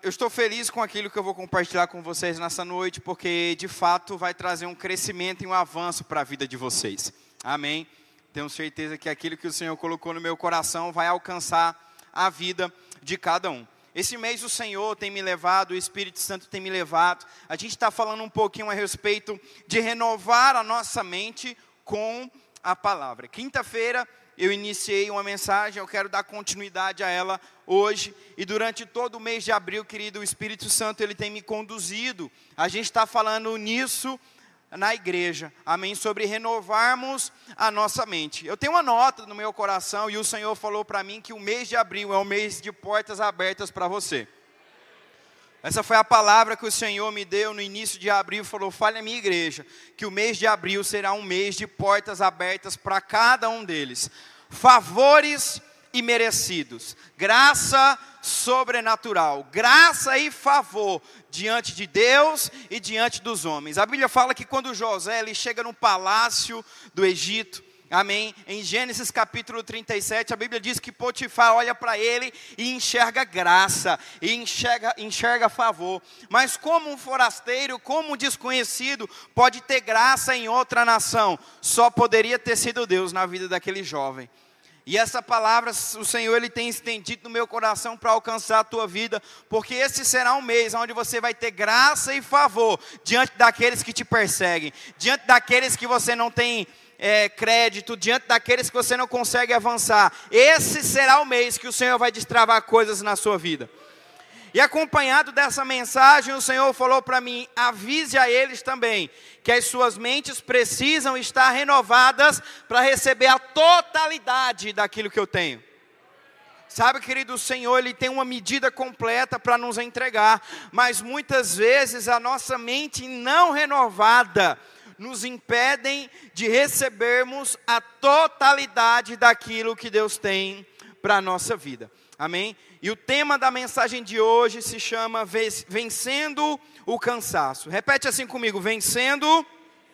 Eu estou feliz com aquilo que eu vou compartilhar com vocês nessa noite, porque de fato vai trazer um crescimento e um avanço para a vida de vocês. Amém? Tenho certeza que aquilo que o Senhor colocou no meu coração vai alcançar a vida de cada um. Esse mês o Senhor tem me levado, o Espírito Santo tem me levado. A gente está falando um pouquinho a respeito de renovar a nossa mente com a palavra. Quinta-feira eu iniciei uma mensagem, eu quero dar continuidade a ela hoje. E durante todo o mês de abril, querido, o Espírito Santo ele tem me conduzido. A gente está falando nisso na igreja, amém? Sobre renovarmos a nossa mente. Eu tenho uma nota no meu coração e o Senhor falou para mim que o mês de abril é um mês de portas abertas para você. Essa foi a palavra que o Senhor me deu no início de abril, falou, fale à minha igreja, que o mês de abril será um mês de portas abertas para cada um deles. Favores imerecidos, graça sobrenatural, graça e favor diante de Deus e diante dos homens. A Bíblia fala que quando José ele chega no palácio do Egito, amém? Em Gênesis capítulo 37, a Bíblia diz que Potifar olha para ele e enxerga graça, e enxerga favor. Mas como um forasteiro, como um desconhecido, pode ter graça em outra nação? Só poderia ter sido Deus na vida daquele jovem. E essa palavra, o Senhor ele tem estendido no meu coração para alcançar a tua vida, porque esse será um mês onde você vai ter graça e favor diante daqueles que te perseguem, diante daqueles que você não tem crédito, diante daqueles que você não consegue avançar. Esse será o mês que o Senhor vai destravar coisas na sua vida. E acompanhado dessa mensagem, o Senhor falou para mim, avise a eles também, que as suas mentes precisam estar renovadas para receber a totalidade daquilo que eu tenho. Sabe, querido, o Senhor, Ele tem uma medida completa para nos entregar, mas muitas vezes a nossa mente não renovada nos impedem de recebermos a totalidade daquilo que Deus tem para a nossa vida. Amém? E o tema da mensagem de hoje se chama Vencendo o Cansaço. Repete assim comigo, vencendo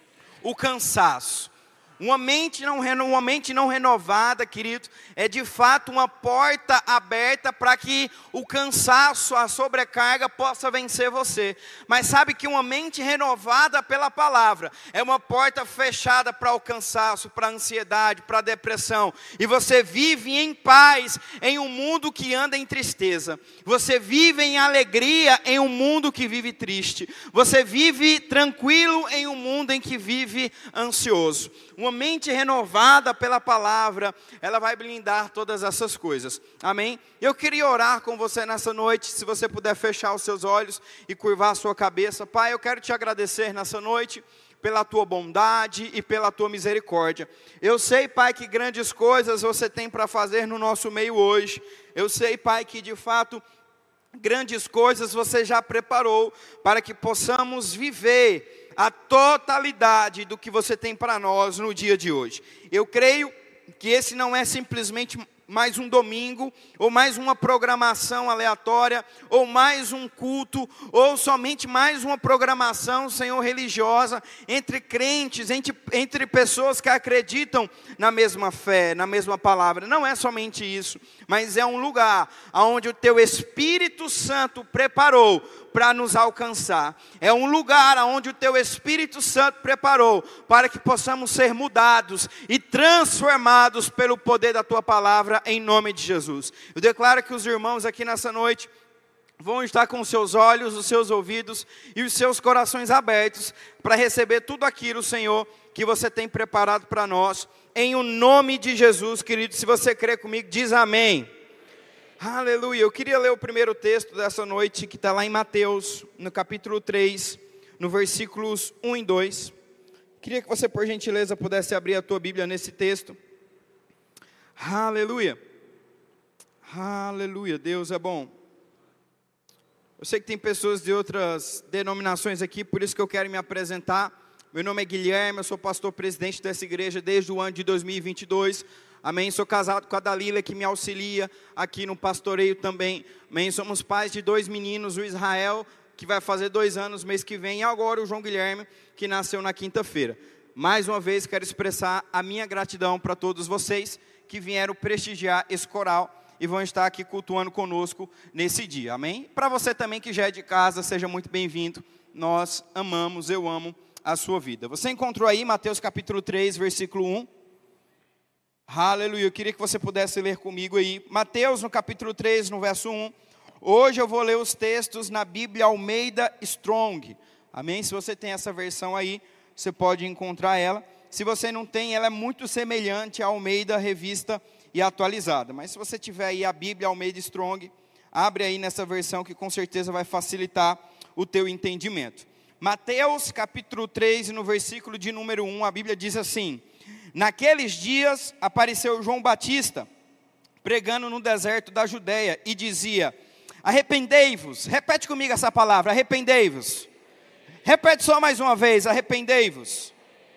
o cansaço. Uma mente não renovada, querido, é de fato uma porta aberta para que o cansaço, a sobrecarga possa vencer você. Mas sabe que uma mente renovada pela palavra é uma porta fechada para o cansaço, para a ansiedade, para a depressão. E você vive em paz em um mundo que anda em tristeza. Você vive em alegria em um mundo que vive triste. Você vive tranquilo em um mundo em que vive ansioso. Uma mente renovada pela palavra, ela vai blindar todas essas coisas. Amém? Eu queria orar com você nessa noite, se você puder fechar os seus olhos e curvar a sua cabeça. Pai, eu quero te agradecer nessa noite pela tua bondade e pela tua misericórdia. Eu sei, Pai, que grandes coisas você tem para fazer no nosso meio hoje. Eu sei, Pai, que de fato grandes coisas você já preparou para que possamos viver a totalidade do que você tem para nós no dia de hoje. Eu creio que esse não é simplesmente mais um domingo, ou mais uma programação aleatória, ou mais um culto, ou somente mais uma programação, Senhor, religiosa, entre crentes, entre pessoas que acreditam na mesma fé, na mesma palavra. Não é somente isso, mas é um lugar onde o Teu Espírito Santo preparou para nos alcançar. É um lugar onde o Teu Espírito Santo preparou para que possamos ser mudados e transformados pelo poder da Tua palavra, em nome de Jesus. Eu declaro que os irmãos aqui nessa noite vão estar com os seus olhos, os seus ouvidos e os seus corações abertos para receber tudo aquilo, Senhor, que você tem preparado para nós, em o nome de Jesus, querido. Se você crê comigo, diz amém. Aleluia. Eu queria ler o primeiro texto dessa noite, que está lá em Mateus, no capítulo 3, no versículos 1 e 2. Queria que você, por gentileza, pudesse abrir a tua Bíblia nesse texto. Aleluia. Aleluia. Deus é bom. Eu sei que tem pessoas de outras denominações aqui, por isso que eu quero me apresentar. Meu nome é Guilherme, eu sou pastor presidente dessa igreja desde o ano de 2022. Amém, sou casado com a Dalila, que me auxilia aqui no pastoreio também. Amém, somos pais de 2 meninos, o Israel, que vai fazer 2 anos mês que vem, e agora o João Guilherme, que nasceu na quinta-feira. Mais uma vez quero expressar a minha gratidão para todos vocês que vieram prestigiar esse coral. e vão estar aqui cultuando conosco nesse dia, amém? Para você também que já é de casa, seja muito bem-vindo. Nós amamos, eu amo a sua vida. Você encontrou aí Mateus capítulo 3, versículo 1? Aleluia, eu queria que você pudesse ler comigo aí. Mateus no capítulo 3, no verso 1. Hoje eu vou ler os textos na Bíblia Almeida Strong. Amém? Se você tem essa versão aí, você pode encontrar ela. Se você não tem, ela é muito semelhante à Almeida Revista e Atualizada. Mas se você tiver aí a Bíblia Almeida Strong, abre aí nessa versão que com certeza vai facilitar o teu entendimento. Mateus capítulo 3, no versículo de número 1, a Bíblia diz assim: naqueles dias apareceu João Batista, pregando no deserto da Judeia, e dizia: arrependei-vos. Repete comigo essa palavra, arrependei-vos. Repete só mais uma vez, arrependei-vos.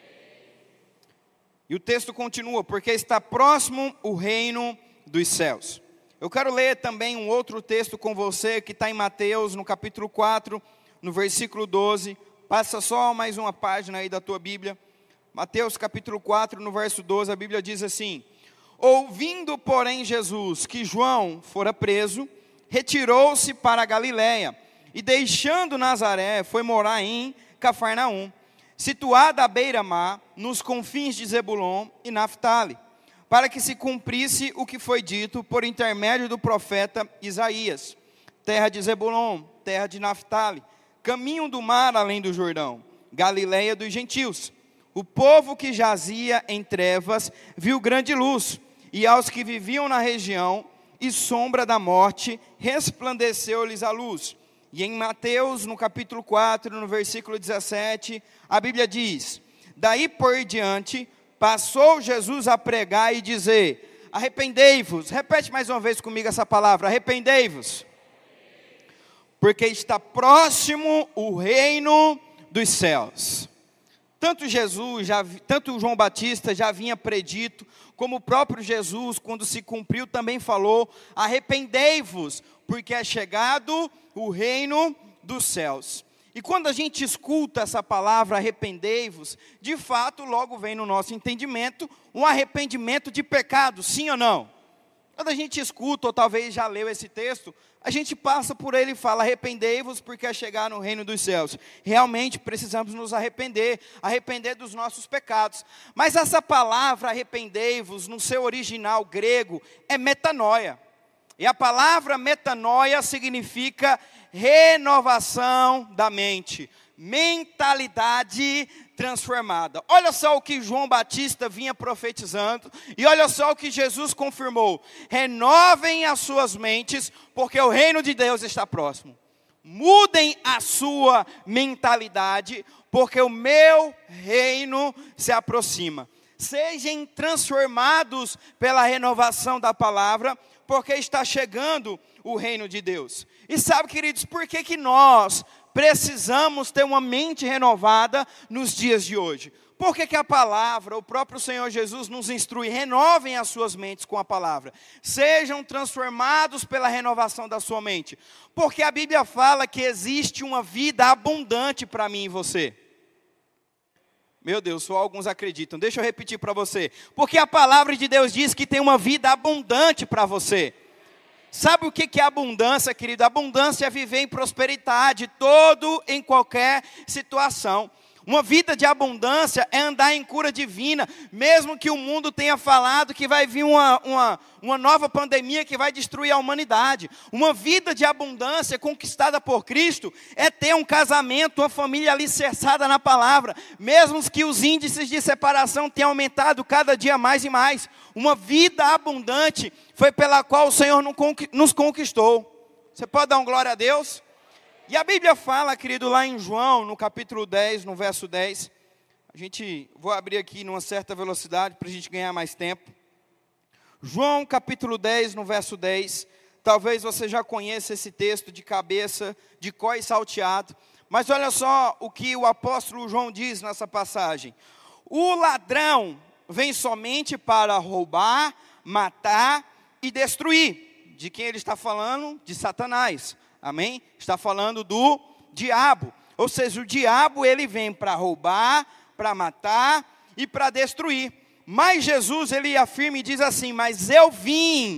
E o texto continua: porque está próximo o reino dos céus. Eu quero ler também um outro texto com você, que está em Mateus, no capítulo 4, no versículo 12. Passa só mais uma página aí da tua Bíblia. Mateus capítulo 4, no verso 12, a Bíblia diz assim: ouvindo, porém, Jesus que João fora preso, retirou-se para a Galiléia, e deixando Nazaré, foi morar em Cafarnaum, situada à beira-mar, nos confins de Zebulon e Naftali, para que se cumprisse o que foi dito por intermédio do profeta Isaías: terra de Zebulon, terra de Naftali, caminho do mar além do Jordão, Galiléia dos gentios. O povo que jazia em trevas viu grande luz, e aos que viviam na região e sombra da morte, resplandeceu-lhes a luz. E em Mateus, no capítulo 4, no versículo 17, a Bíblia diz: daí por diante, passou Jesus a pregar e dizer: arrependei-vos. Repete mais uma vez comigo essa palavra, arrependei-vos. Porque está próximo o reino dos céus. Tanto João Batista já vinha predito, como o próprio Jesus, quando se cumpriu, também falou: arrependei-vos, porque é chegado o reino dos céus. E quando a gente escuta essa palavra, arrependei-vos, de fato, logo vem no nosso entendimento um arrependimento de pecado, sim ou não? Quando a gente escuta, ou talvez já leu esse texto, a gente passa por ele e fala: arrependei-vos, porque é chegar no reino dos céus. Realmente precisamos nos arrepender dos nossos pecados. Mas essa palavra arrependei-vos, no seu original grego, é metanoia. E a palavra metanoia significa renovação da mente, mentalidade transformada. Olha só o que João Batista vinha profetizando, e olha só o que Jesus confirmou: renovem as suas mentes, porque o reino de Deus está próximo. Mudem a sua mentalidade, porque o meu reino se aproxima. Sejam transformados pela renovação da palavra, porque está chegando o reino de Deus. E sabe, queridos, por que nós precisamos ter uma mente renovada nos dias de hoje? Por que a palavra, o próprio Senhor Jesus nos instrui: renovem as suas mentes com a palavra. Sejam transformados pela renovação da sua mente. Porque a Bíblia fala que existe uma vida abundante para mim e você. Meu Deus, só alguns acreditam. Deixa eu repetir para você. Porque a palavra de Deus diz que tem uma vida abundante para você. Sabe o que é abundância, querido? Abundância é viver em prosperidade, em qualquer situação. Uma vida de abundância é andar em cura divina, mesmo que o mundo tenha falado que vai vir uma nova pandemia que vai destruir a humanidade. Uma vida de abundância conquistada por Cristo é ter um casamento, uma família alicerçada na palavra, mesmo que os índices de separação tenham aumentado cada dia mais e mais. Uma vida abundante foi pela qual o Senhor nos conquistou. Você pode dar um glória a Deus? E a Bíblia fala, querido, lá em João, no capítulo 10, no verso 10. Vou abrir aqui numa certa velocidade para a gente ganhar mais tempo. João capítulo 10, no verso 10. Talvez você já conheça esse texto de cabeça, de cor e salteado. Mas olha só o que o apóstolo João diz nessa passagem. O ladrão vem somente para roubar, matar e destruir. De quem ele está falando? De Satanás. Amém? Está falando do diabo. Ou seja, o diabo ele vem para roubar, para matar e para destruir. Mas Jesus ele afirma e diz assim: mas eu vim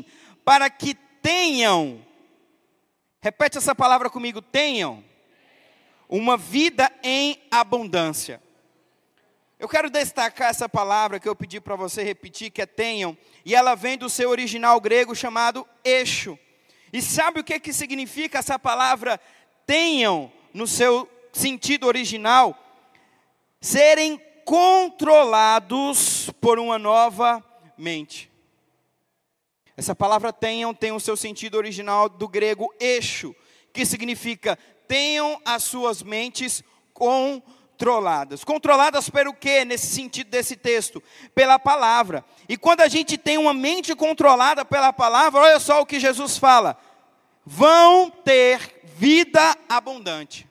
para que tenham, repete essa palavra comigo, tenham uma vida em abundância. Eu quero destacar essa palavra que eu pedi para você repetir, que é tenham, e ela vem do seu original grego chamado eixo. E sabe o que significa essa palavra tenham no seu sentido original? Serem controlados por uma nova mente. Essa palavra tenham tem o seu sentido original do grego eixo, que significa tenham as suas mentes controladas. Controladas pelo quê, nesse sentido desse texto? Pela palavra. E quando a gente tem uma mente controlada pela palavra, olha só o que Jesus fala: vão ter vida abundante.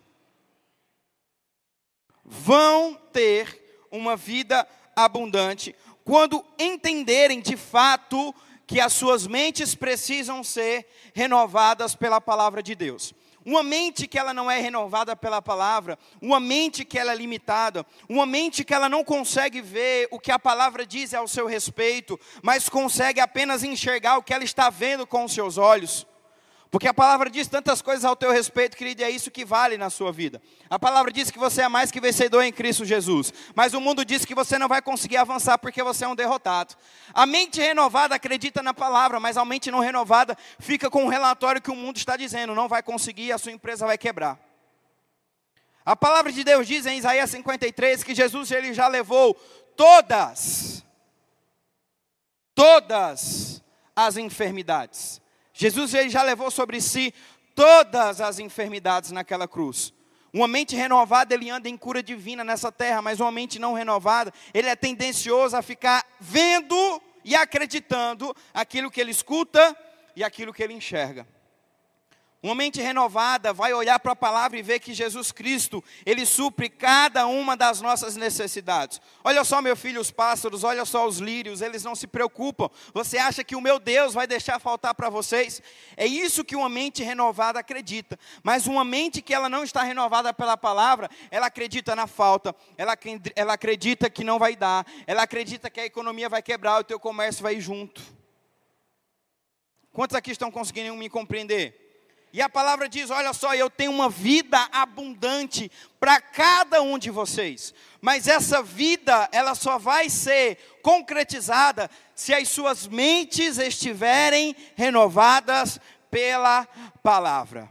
Vão ter uma vida abundante quando entenderem de fato que as suas mentes precisam ser renovadas pela palavra de Deus. Uma mente que ela não é renovada pela palavra, uma mente que ela é limitada, uma mente que ela não consegue ver o que a palavra diz ao seu respeito, mas consegue apenas enxergar o que ela está vendo com os seus olhos. Porque a palavra diz tantas coisas ao teu respeito, querido, e é isso que vale na sua vida. A palavra diz que você é mais que vencedor em Cristo Jesus. Mas o mundo diz que você não vai conseguir avançar porque você é um derrotado. A mente renovada acredita na palavra, mas a mente não renovada fica com o relatório que o mundo está dizendo. Não vai conseguir, a sua empresa vai quebrar. A palavra de Deus diz em Isaías 53 que Jesus ele já levou todas as enfermidades. Jesus ele já levou sobre si todas as enfermidades naquela cruz. Uma mente renovada, ele anda em cura divina nessa terra, mas uma mente não renovada, ele é tendencioso a ficar vendo e acreditando aquilo que ele escuta e aquilo que ele enxerga. Uma mente renovada vai olhar para a palavra e ver que Jesus Cristo, ele supre cada uma das nossas necessidades. Olha só, meu filho, os pássaros, olha só os lírios, eles não se preocupam. Você acha que o meu Deus vai deixar faltar para vocês? É isso que uma mente renovada acredita. Mas uma mente que ela não está renovada pela palavra, ela acredita na falta, ela acredita que não vai dar, ela acredita que a economia vai quebrar, o teu comércio vai ir junto. Quantos aqui estão conseguindo me compreender? E a palavra diz, olha só, eu tenho uma vida abundante para cada um de vocês. Mas essa vida, ela só vai ser concretizada se as suas mentes estiverem renovadas pela palavra.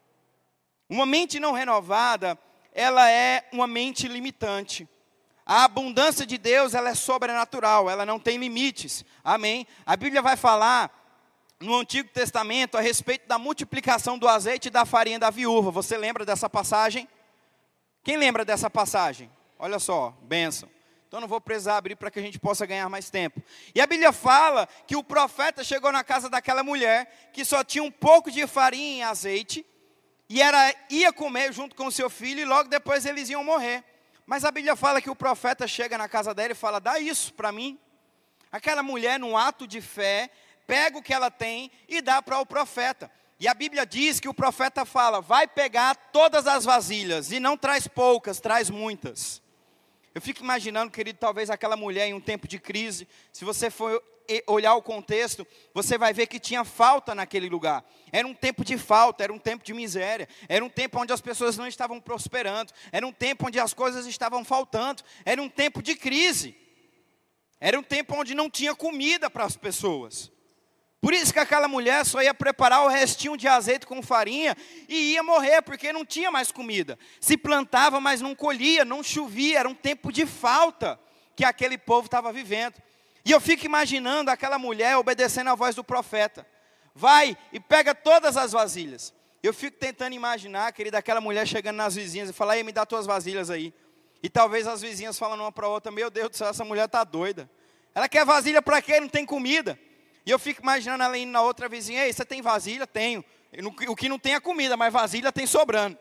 Uma mente não renovada, ela é uma mente limitante. A abundância de Deus, ela é sobrenatural, ela não tem limites. Amém? A Bíblia vai falar no Antigo Testamento a respeito da multiplicação do azeite e da farinha da viúva. Você lembra dessa passagem? Quem lembra dessa passagem? Olha só, bênção. Então não vou precisar abrir para que a gente possa ganhar mais tempo. E a Bíblia fala que o profeta chegou na casa daquela mulher que só tinha um pouco de farinha e azeite e ia comer junto com o seu filho e logo depois eles iam morrer. Mas a Bíblia fala que o profeta chega na casa dela e fala, dá isso para mim. Aquela mulher, num ato de fé, pega o que ela tem e dá para o profeta. E a Bíblia diz que o profeta fala, vai pegar todas as vasilhas, e não traz poucas, traz muitas. Eu fico imaginando, querido, talvez aquela mulher em um tempo de crise, se você for olhar o contexto, você vai ver que tinha falta naquele lugar. Era um tempo de falta, era um tempo de miséria, era um tempo onde as pessoas não estavam prosperando, era um tempo onde as coisas estavam faltando, era um tempo de crise, era um tempo onde não tinha comida para as pessoas. Por isso que aquela mulher só ia preparar o restinho de azeite com farinha e ia morrer, porque não tinha mais comida. Se plantava, mas não colhia, não chovia, era um tempo de falta que aquele povo estava vivendo. E eu fico imaginando aquela mulher obedecendo à voz do profeta. Vai e pega todas as vasilhas. Eu fico tentando imaginar, querida, aquela mulher chegando nas vizinhas e falar, ei, me dá tuas vasilhas aí. E talvez as vizinhas falando uma para a outra, meu Deus do céu, essa mulher está doida. Ela quer vasilha para quê? Não tem comida. E eu fico imaginando ela indo na outra vizinha, ei, você tem vasilha? Tenho. O que não tem é comida, mas vasilha tem sobrando.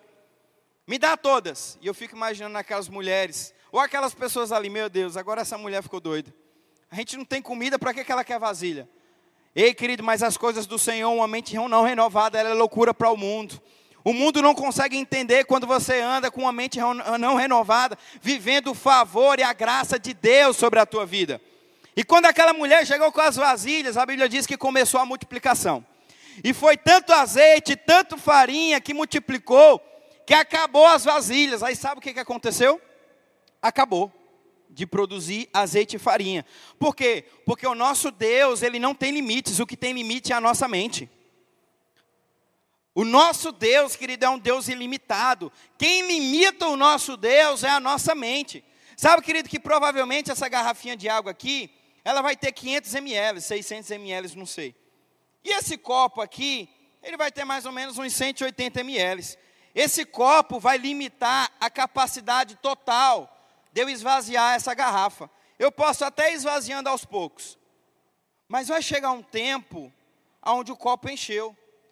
Me dá todas. E eu fico imaginando aquelas mulheres, ou aquelas pessoas ali, meu Deus, agora essa mulher ficou doida. A gente não tem comida, para que ela quer vasilha? Ei, querido, mas as coisas do Senhor, uma mente não renovada, ela é loucura para o mundo. O mundo não consegue entender quando você anda com uma mente não renovada, vivendo o favor e a graça de Deus sobre a tua vida. E quando aquela mulher chegou com as vasilhas, a Bíblia diz que começou a multiplicação. E foi tanto azeite, tanto farinha que multiplicou, que acabou as vasilhas. Aí sabe o que aconteceu? Acabou de produzir azeite e farinha. Por quê? Porque o nosso Deus, Ele não tem limites. O que tem limite é a nossa mente. O nosso Deus, querido, é um Deus ilimitado. Quem limita o nosso Deus é a nossa mente. Sabe, querido, que provavelmente essa garrafinha de água aqui, ela vai ter 500 ml, 600 ml, não sei. E esse copo aqui, ele vai ter mais ou menos uns 180 ml. Esse copo vai limitar a capacidade total de eu esvaziar essa garrafa. Eu posso até ir esvaziando aos poucos. Mas vai chegar um tempo onde o copo encheu.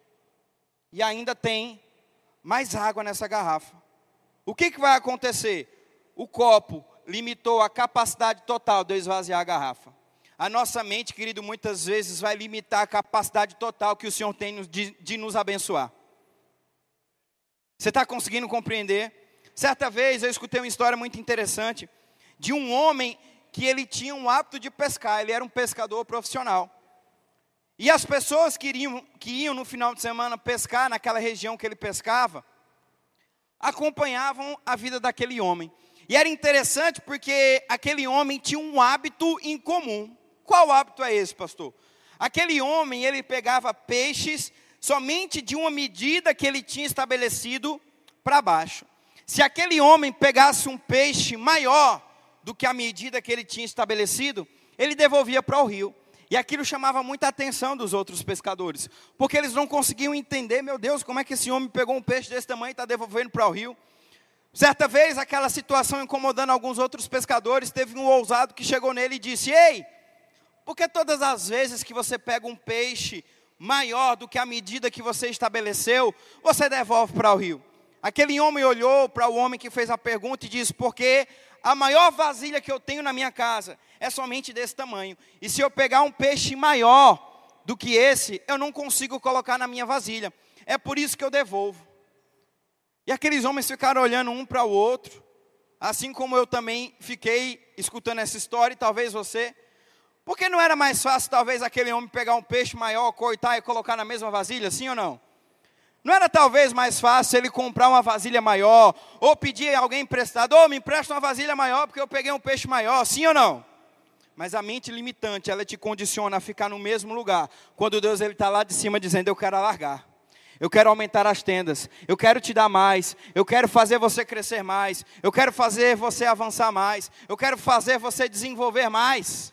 E ainda tem mais água nessa garrafa. O que vai acontecer? O copo limitou a capacidade total de eu esvaziar a garrafa. A nossa mente, querido, muitas vezes vai limitar a capacidade total que o Senhor tem de nos abençoar. Você está conseguindo compreender? Certa vez eu escutei uma história muito interessante de um homem que ele tinha um hábito de pescar. Ele era um pescador profissional. E as pessoas que iam no final de semana pescar naquela região que ele pescava, acompanhavam a vida daquele homem. E era interessante porque aquele homem tinha um hábito em comum. Qual hábito é esse, pastor? Aquele homem, ele pegava peixes somente de uma medida que ele tinha estabelecido para baixo. Se aquele homem pegasse um peixe maior do que a medida que ele tinha estabelecido, ele devolvia para o rio. E aquilo chamava muita atenção dos outros pescadores, porque eles não conseguiam entender, meu Deus, como é que esse homem pegou um peixe desse tamanho e está devolvendo para o rio? Certa vez, aquela situação incomodando alguns outros pescadores, teve um ousado que chegou nele e disse: ei, por que todas as vezes que você pega um peixe maior do que a medida que você estabeleceu, você devolve para o rio? Aquele homem olhou para o homem que fez a pergunta e disse: porque a maior vasilha que eu tenho na minha casa é somente desse tamanho. E se eu pegar um peixe maior do que esse, eu não consigo colocar na minha vasilha. É por isso que eu devolvo. E aqueles homens ficaram olhando um para o outro, assim como eu também fiquei escutando essa história, e talvez você. Porque não era mais fácil, talvez, aquele homem pegar um peixe maior, cortar e colocar na mesma vasilha, sim ou não? Não era talvez mais fácil ele comprar uma vasilha maior, ou pedir a alguém emprestado: me empresta uma vasilha maior, porque eu peguei um peixe maior, sim ou não? Mas a mente limitante, ela te condiciona a ficar no mesmo lugar, quando Deus está lá de cima dizendo: eu quero alargar. Eu quero aumentar as tendas, eu quero te dar mais, eu quero fazer você crescer mais, eu quero fazer você avançar mais, eu quero fazer você desenvolver mais.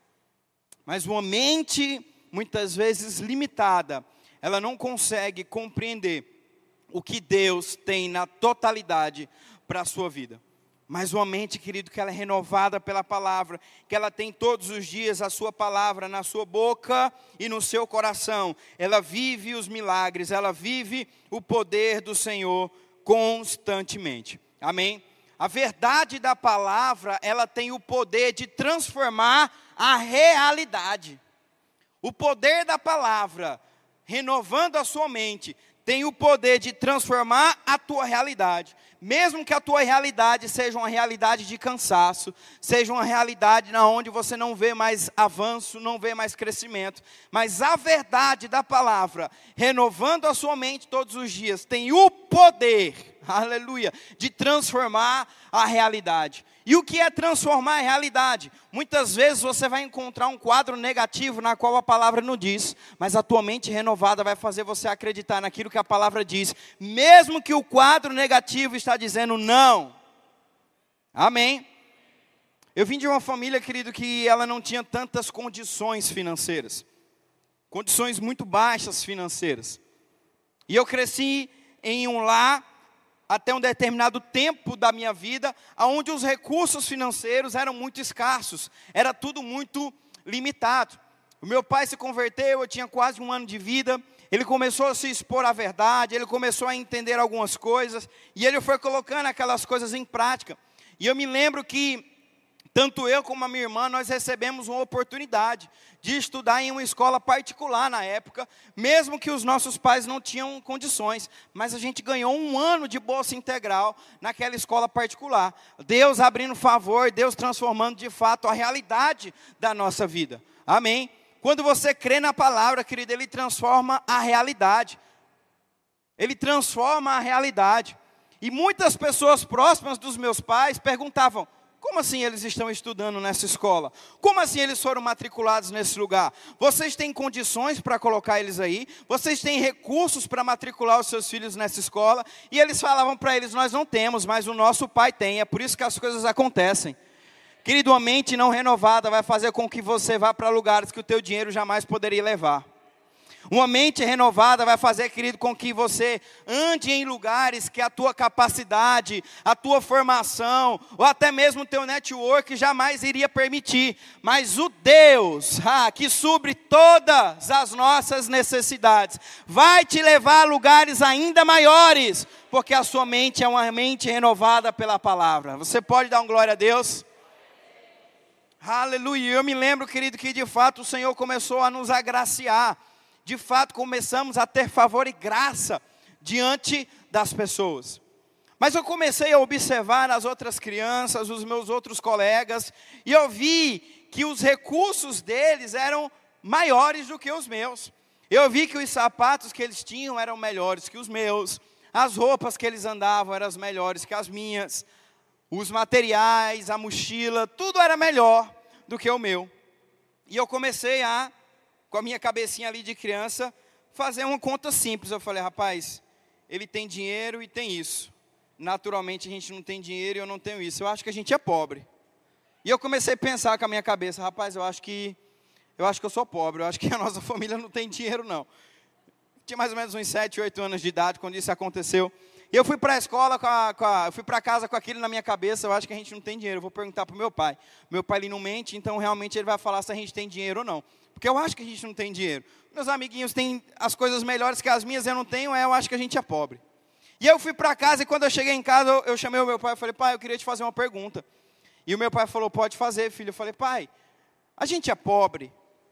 Mas uma mente, muitas vezes limitada, ela não consegue compreender o que Deus tem na totalidade para a sua vida. Mas uma mente, querido, que ela é renovada pela palavra, que ela tem todos os dias a sua palavra na sua boca e no seu coração, ela vive os milagres, ela vive o poder do Senhor constantemente. Amém? A verdade da palavra, ela tem o poder de transformar a realidade. O poder da palavra, renovando a sua mente, tem o poder de transformar a tua realidade. Mesmo que a tua realidade seja uma realidade de cansaço, seja uma realidade na onde você não vê mais avanço, não vê mais crescimento, mas a verdade da palavra, renovando a sua mente todos os dias, tem o poder, aleluia, de transformar a realidade. E o que é transformar a realidade? Muitas vezes você vai encontrar um quadro negativo na qual a palavra não diz, mas a tua mente renovada vai fazer você acreditar naquilo que a palavra diz, mesmo que o quadro negativo está dizendo não. Amém? Eu vim de uma família, querido, que ela não tinha tantas condições financeiras, condições muito baixas financeiras. E eu cresci em um lar até um determinado tempo da minha vida, onde os recursos financeiros eram muito escassos, era tudo muito limitado. O meu pai se converteu, eu tinha quase 1 ano de vida, ele começou a se expor à verdade, ele começou a entender algumas coisas, e ele foi colocando aquelas coisas em prática. E eu me lembro que, Tanto eu como a minha irmã, nós recebemos uma oportunidade de estudar em uma escola particular na época, mesmo que os nossos pais não tinham condições, mas a gente ganhou 1 ano de bolsa integral naquela escola particular. Deus abrindo favor, Deus transformando de fato a realidade da nossa vida. Amém? Quando você crê na palavra, querido, Ele transforma a realidade. Ele transforma a realidade. E muitas pessoas próximas dos meus pais perguntavam: como assim eles estão estudando nessa escola? Como assim eles foram matriculados nesse lugar? Vocês têm condições para colocar eles aí? Vocês têm recursos para matricular os seus filhos nessa escola? E eles falavam para eles: nós não temos, mas o nosso pai tem. É por isso que as coisas acontecem. Querido, uma mente não renovada vai fazer com que você vá para lugares que o teu dinheiro jamais poderia levar. Uma mente renovada vai fazer, querido, com que você ande em lugares que a tua capacidade, a tua formação, ou até mesmo o teu network jamais iria permitir. Mas o Deus, que supre todas as nossas necessidades, vai te levar a lugares ainda maiores, porque a sua mente é uma mente renovada pela palavra. Você pode dar um glória a Deus? Aleluia. Eu me lembro, querido, que de fato o Senhor começou a nos agraciar. De fato, começamos a ter favor e graça diante das pessoas. Mas eu comecei a observar as outras crianças, os meus outros colegas, e eu vi que os recursos deles eram maiores do que os meus. Eu vi que os sapatos que eles tinham eram melhores que os meus, as roupas que eles andavam eram as melhores que as minhas, os materiais, a mochila, tudo era melhor do que o meu. E eu comecei a, com a minha cabecinha ali de criança, fazer uma conta simples. Eu falei: rapaz, ele tem dinheiro e tem isso. Naturalmente a gente não tem dinheiro e eu não tenho isso. Eu acho que a gente é pobre. E eu comecei a pensar com a minha cabeça: rapaz, eu acho que eu sou pobre. Eu acho que a nossa família não tem dinheiro, não. Tinha mais ou menos uns 7, 8 anos de idade quando isso aconteceu. E eu fui para a escola, eu fui para casa com aquilo na minha cabeça: eu acho que a gente não tem dinheiro. Eu vou perguntar para o meu pai. Meu pai, ele não mente, então realmente ele vai falar se a gente tem dinheiro ou não. Porque eu acho que a gente não tem dinheiro. Meus amiguinhos têm as coisas melhores que as minhas, eu não tenho, eu acho que a gente é pobre. E eu fui para casa, e quando eu cheguei em casa, eu chamei o meu pai e falei: pai, eu queria te fazer uma pergunta. E o meu pai falou: pode fazer, filho. Eu falei: pai, a gente é pobre,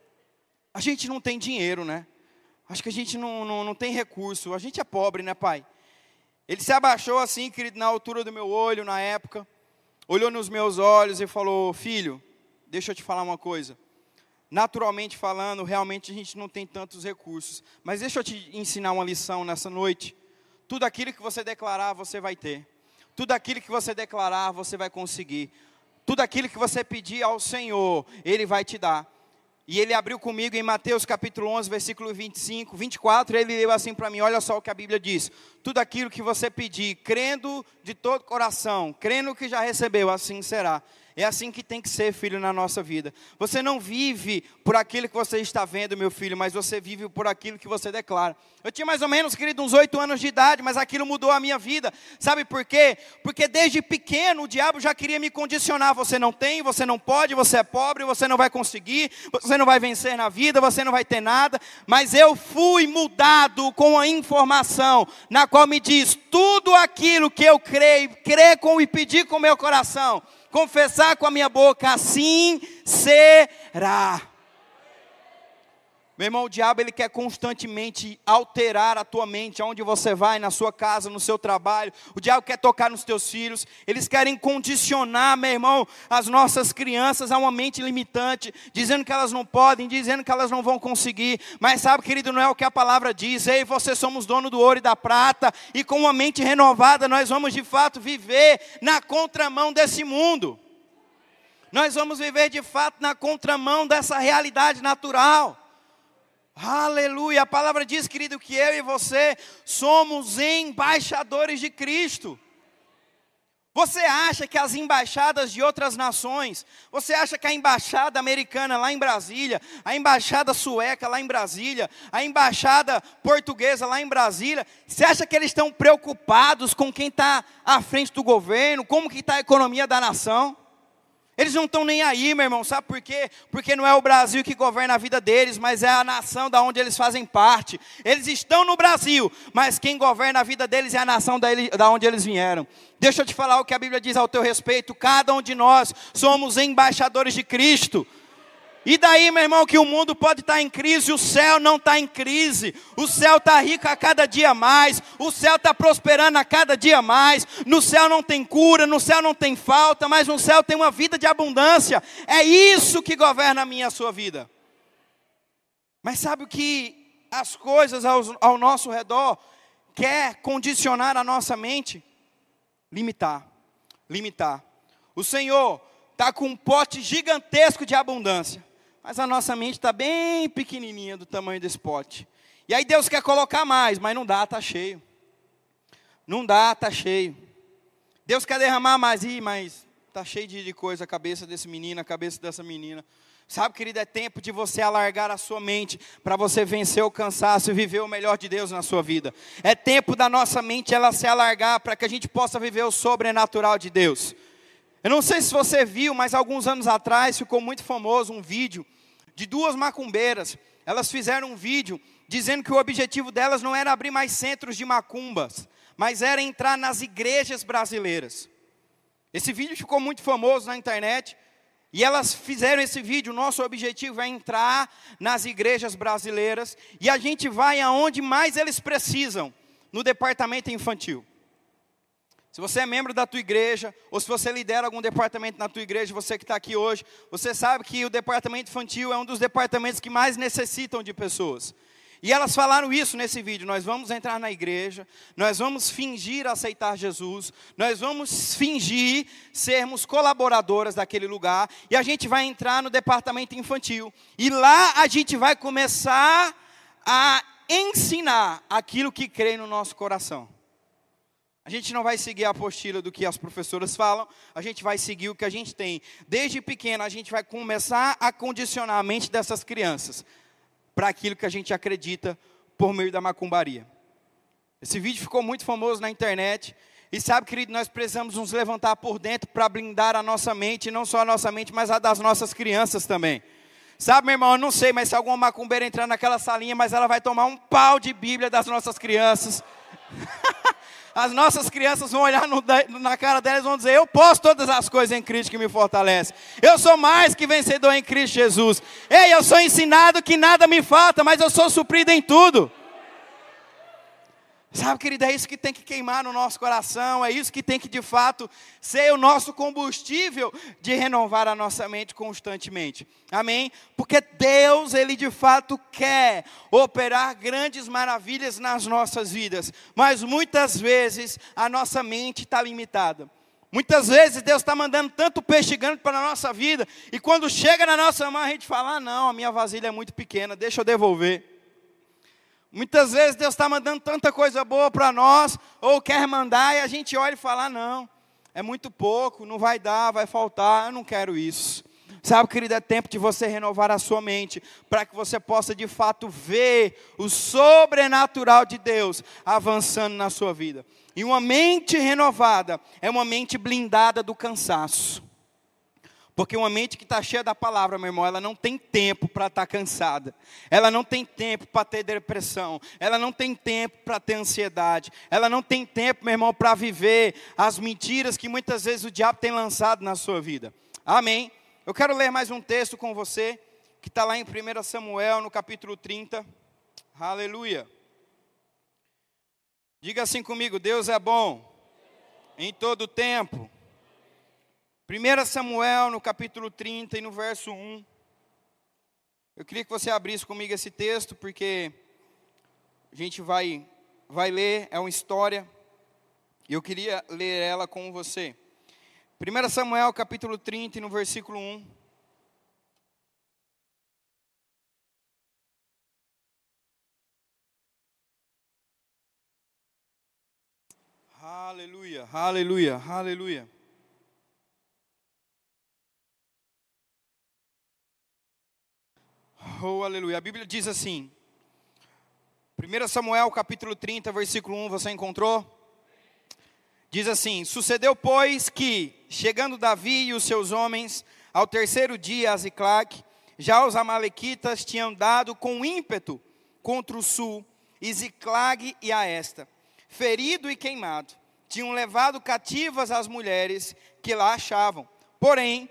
a gente não tem dinheiro, né? Acho que a gente não tem recurso, a gente é pobre, né, pai? Ele se abaixou assim, querido, na altura do meu olho, na época, olhou nos meus olhos e falou: filho, deixa eu te falar uma coisa. Naturalmente falando, realmente a gente não tem tantos recursos. Mas deixa eu te ensinar uma lição nessa noite. Tudo aquilo que você declarar, você vai ter. Tudo aquilo que você declarar, você vai conseguir. Tudo aquilo que você pedir ao Senhor, Ele vai te dar. E ele abriu comigo em Mateus capítulo 11, versículo 25, 24, ele leu assim para mim: olha só o que a Bíblia diz: tudo aquilo que você pedir, crendo de todo coração, crendo que já recebeu, assim será. É assim que tem que ser, filho, na nossa vida. Você não vive por aquilo que você está vendo, meu filho, mas você vive por aquilo que você declara. Eu tinha mais ou menos, querido, uns 8 anos de idade, mas aquilo mudou a minha vida. Sabe por quê? Porque desde pequeno o diabo já queria me condicionar. Você não tem, você não pode, você é pobre, você não vai conseguir, você não vai vencer na vida, você não vai ter nada. Mas eu fui mudado com a informação, na qual me diz: tudo aquilo que eu creio, crer com e pedir com o meu coração, confessar com a minha boca, assim será. Meu irmão, o diabo, ele quer constantemente alterar a tua mente, aonde você vai, na sua casa, no seu trabalho. O diabo quer tocar nos teus filhos. Eles querem condicionar, meu irmão, as nossas crianças a uma mente limitante, dizendo que elas não podem, dizendo que elas não vão conseguir. Mas sabe, querido, não é o que a palavra diz. Ei, você somos dono do ouro e da prata, e com uma mente renovada nós vamos de fato viver na contramão desse mundo. Nós vamos viver de fato na contramão dessa realidade natural. Aleluia, a palavra diz, querido, que eu e você somos embaixadores de Cristo. Você acha que as embaixadas de outras nações, você acha que a embaixada americana lá em Brasília, a embaixada sueca lá em Brasília, a embaixada portuguesa lá em Brasília, você acha que eles estão preocupados com quem está à frente do governo, como que está a economia da nação? Eles não estão nem aí, meu irmão, sabe por quê? Porque não é o Brasil que governa a vida deles, mas é a nação da onde eles fazem parte. Eles estão no Brasil, mas quem governa a vida deles é a nação da onde eles vieram. Deixa eu te falar o que a Bíblia diz ao teu respeito. Cada um de nós somos embaixadores de Cristo. E daí, meu irmão, que o mundo pode estar em crise, o céu não está em crise. O céu está rico a cada dia mais. O céu está prosperando a cada dia mais. No céu não tem cura, no céu não tem falta, mas no céu tem uma vida de abundância. É isso que governa a minha e a sua vida. Mas sabe o que as coisas ao nosso redor quer condicionar a nossa mente? Limitar. O Senhor está com um pote gigantesco de abundância. Mas a nossa mente está bem pequenininha do tamanho desse pote. E aí Deus quer colocar mais, mas não dá, está cheio. Não dá, está cheio. Deus quer derramar mais, mas está cheio de coisa, a cabeça desse menino, a cabeça dessa menina. Sabe, querido, é tempo de você alargar a sua mente para você vencer o cansaço e viver o melhor de Deus na sua vida. É tempo da nossa mente ela se alargar para que a gente possa viver o sobrenatural de Deus. Eu não sei se você viu, mas alguns anos atrás ficou muito famoso um vídeo de duas macumbeiras. Elas fizeram um vídeo dizendo que o objetivo delas não era abrir mais centros de macumbas, mas era entrar nas igrejas brasileiras. Esse vídeo ficou muito famoso na internet. E elas fizeram esse vídeo. O nosso objetivo é entrar nas igrejas brasileiras. E a gente vai aonde mais eles precisam, no departamento infantil. Se você é membro da tua igreja, ou se você lidera algum departamento na tua igreja, você que está aqui hoje, você sabe que o departamento infantil é um dos departamentos que mais necessitam de pessoas. E elas falaram isso nesse vídeo: nós vamos entrar na igreja, nós vamos fingir aceitar Jesus, nós vamos fingir sermos colaboradoras daquele lugar, e a gente vai entrar no departamento infantil. E lá a gente vai começar a ensinar aquilo que crê no nosso coração. A gente não vai seguir a apostila do que as professoras falam, a gente vai seguir o que a gente tem. Desde pequeno a gente vai começar a condicionar a mente dessas crianças para aquilo que a gente acredita por meio da macumbaria. Esse vídeo ficou muito famoso na internet. E sabe, querido, nós precisamos nos levantar por dentro para blindar a nossa mente, e não só a nossa mente, mas a das nossas crianças também. Sabe, meu irmão, eu não sei, mas se alguma macumbeira entrar naquela salinha, mas ela vai tomar um pau de Bíblia das nossas crianças. As nossas crianças vão olhar na cara delas e vão dizer: eu posso todas as coisas em Cristo que me fortalece. Eu sou mais que vencedor em Cristo Jesus. Ei, eu sou ensinado que nada me falta, mas eu sou suprido em tudo. Sabe, querido, é isso que tem que queimar no nosso coração. É isso que tem que, de fato, ser o nosso combustível de renovar a nossa mente constantemente. Amém? Porque Deus, Ele de fato quer operar grandes maravilhas nas nossas vidas. Mas muitas vezes a nossa mente está limitada. Muitas vezes Deus está mandando tanto peixe grande para a nossa vida. E quando chega na nossa mão a gente fala: ah, não, a minha vasilha é muito pequena, deixa eu devolver. Muitas vezes Deus está mandando tanta coisa boa para nós, ou quer mandar, e a gente olha e fala: não, é muito pouco, não vai dar, vai faltar, eu não quero isso. Sabe, querido, é tempo de você renovar a sua mente, para que você possa de fato ver o sobrenatural de Deus avançando na sua vida. E uma mente renovada é uma mente blindada do cansaço. Porque uma mente que está cheia da palavra, meu irmão, ela não tem tempo para estar cansada. Ela não tem tempo para ter depressão. Ela não tem tempo para ter ansiedade. Ela não tem tempo, meu irmão, para viver as mentiras que muitas vezes o diabo tem lançado na sua vida. Amém? Eu quero ler mais um texto com você, que está lá em 1 Samuel, no capítulo 30. Aleluia. Diga assim comigo: Deus é bom em todo tempo. 1 Samuel, no capítulo 30 e no verso 1. Eu queria que você abrisse comigo esse texto, porque a gente vai ler, é uma história, e eu queria ler ela com você. 1 Samuel, capítulo 30 e no versículo 1. Aleluia, aleluia, aleluia. Oh, aleluia. A Bíblia diz assim, 1 Samuel capítulo 30, versículo 1, você encontrou? Diz assim: sucedeu, pois, que, Chegando Davi e os seus homens ao terceiro dia a Ziclag, já os amalequitas tinham dado com ímpeto contra o sul, e Ziclag e a esta, ferido e queimado. Tinham levado cativas as mulheres que lá achavam, porém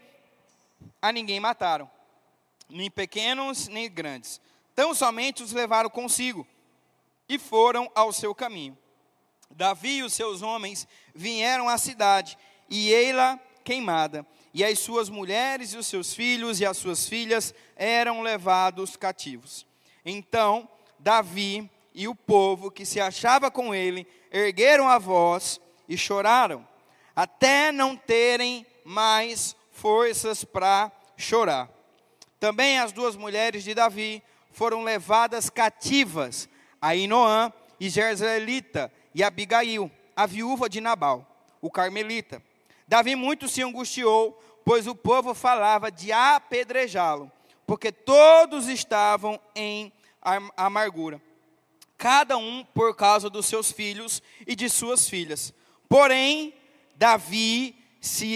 a ninguém mataram, nem pequenos nem grandes. Tão somente os levaram consigo e foram ao seu caminho. Davi e os seus homens vieram à cidade, e ei-la queimada, e as suas mulheres e os seus filhos e as suas filhas eram levados cativos. Então Davi e o povo que se achava com ele ergueram a voz e choraram, até não terem mais forças para chorar. Também as duas mulheres de Davi foram levadas cativas, Ainoã e Jezreelita, e Abigail, a viúva de Nabal, o carmelita. Davi muito se angustiou, pois o povo falava de apedrejá-lo, porque todos estavam em amargura, cada um por causa dos seus filhos e de suas filhas. Porém, Davi se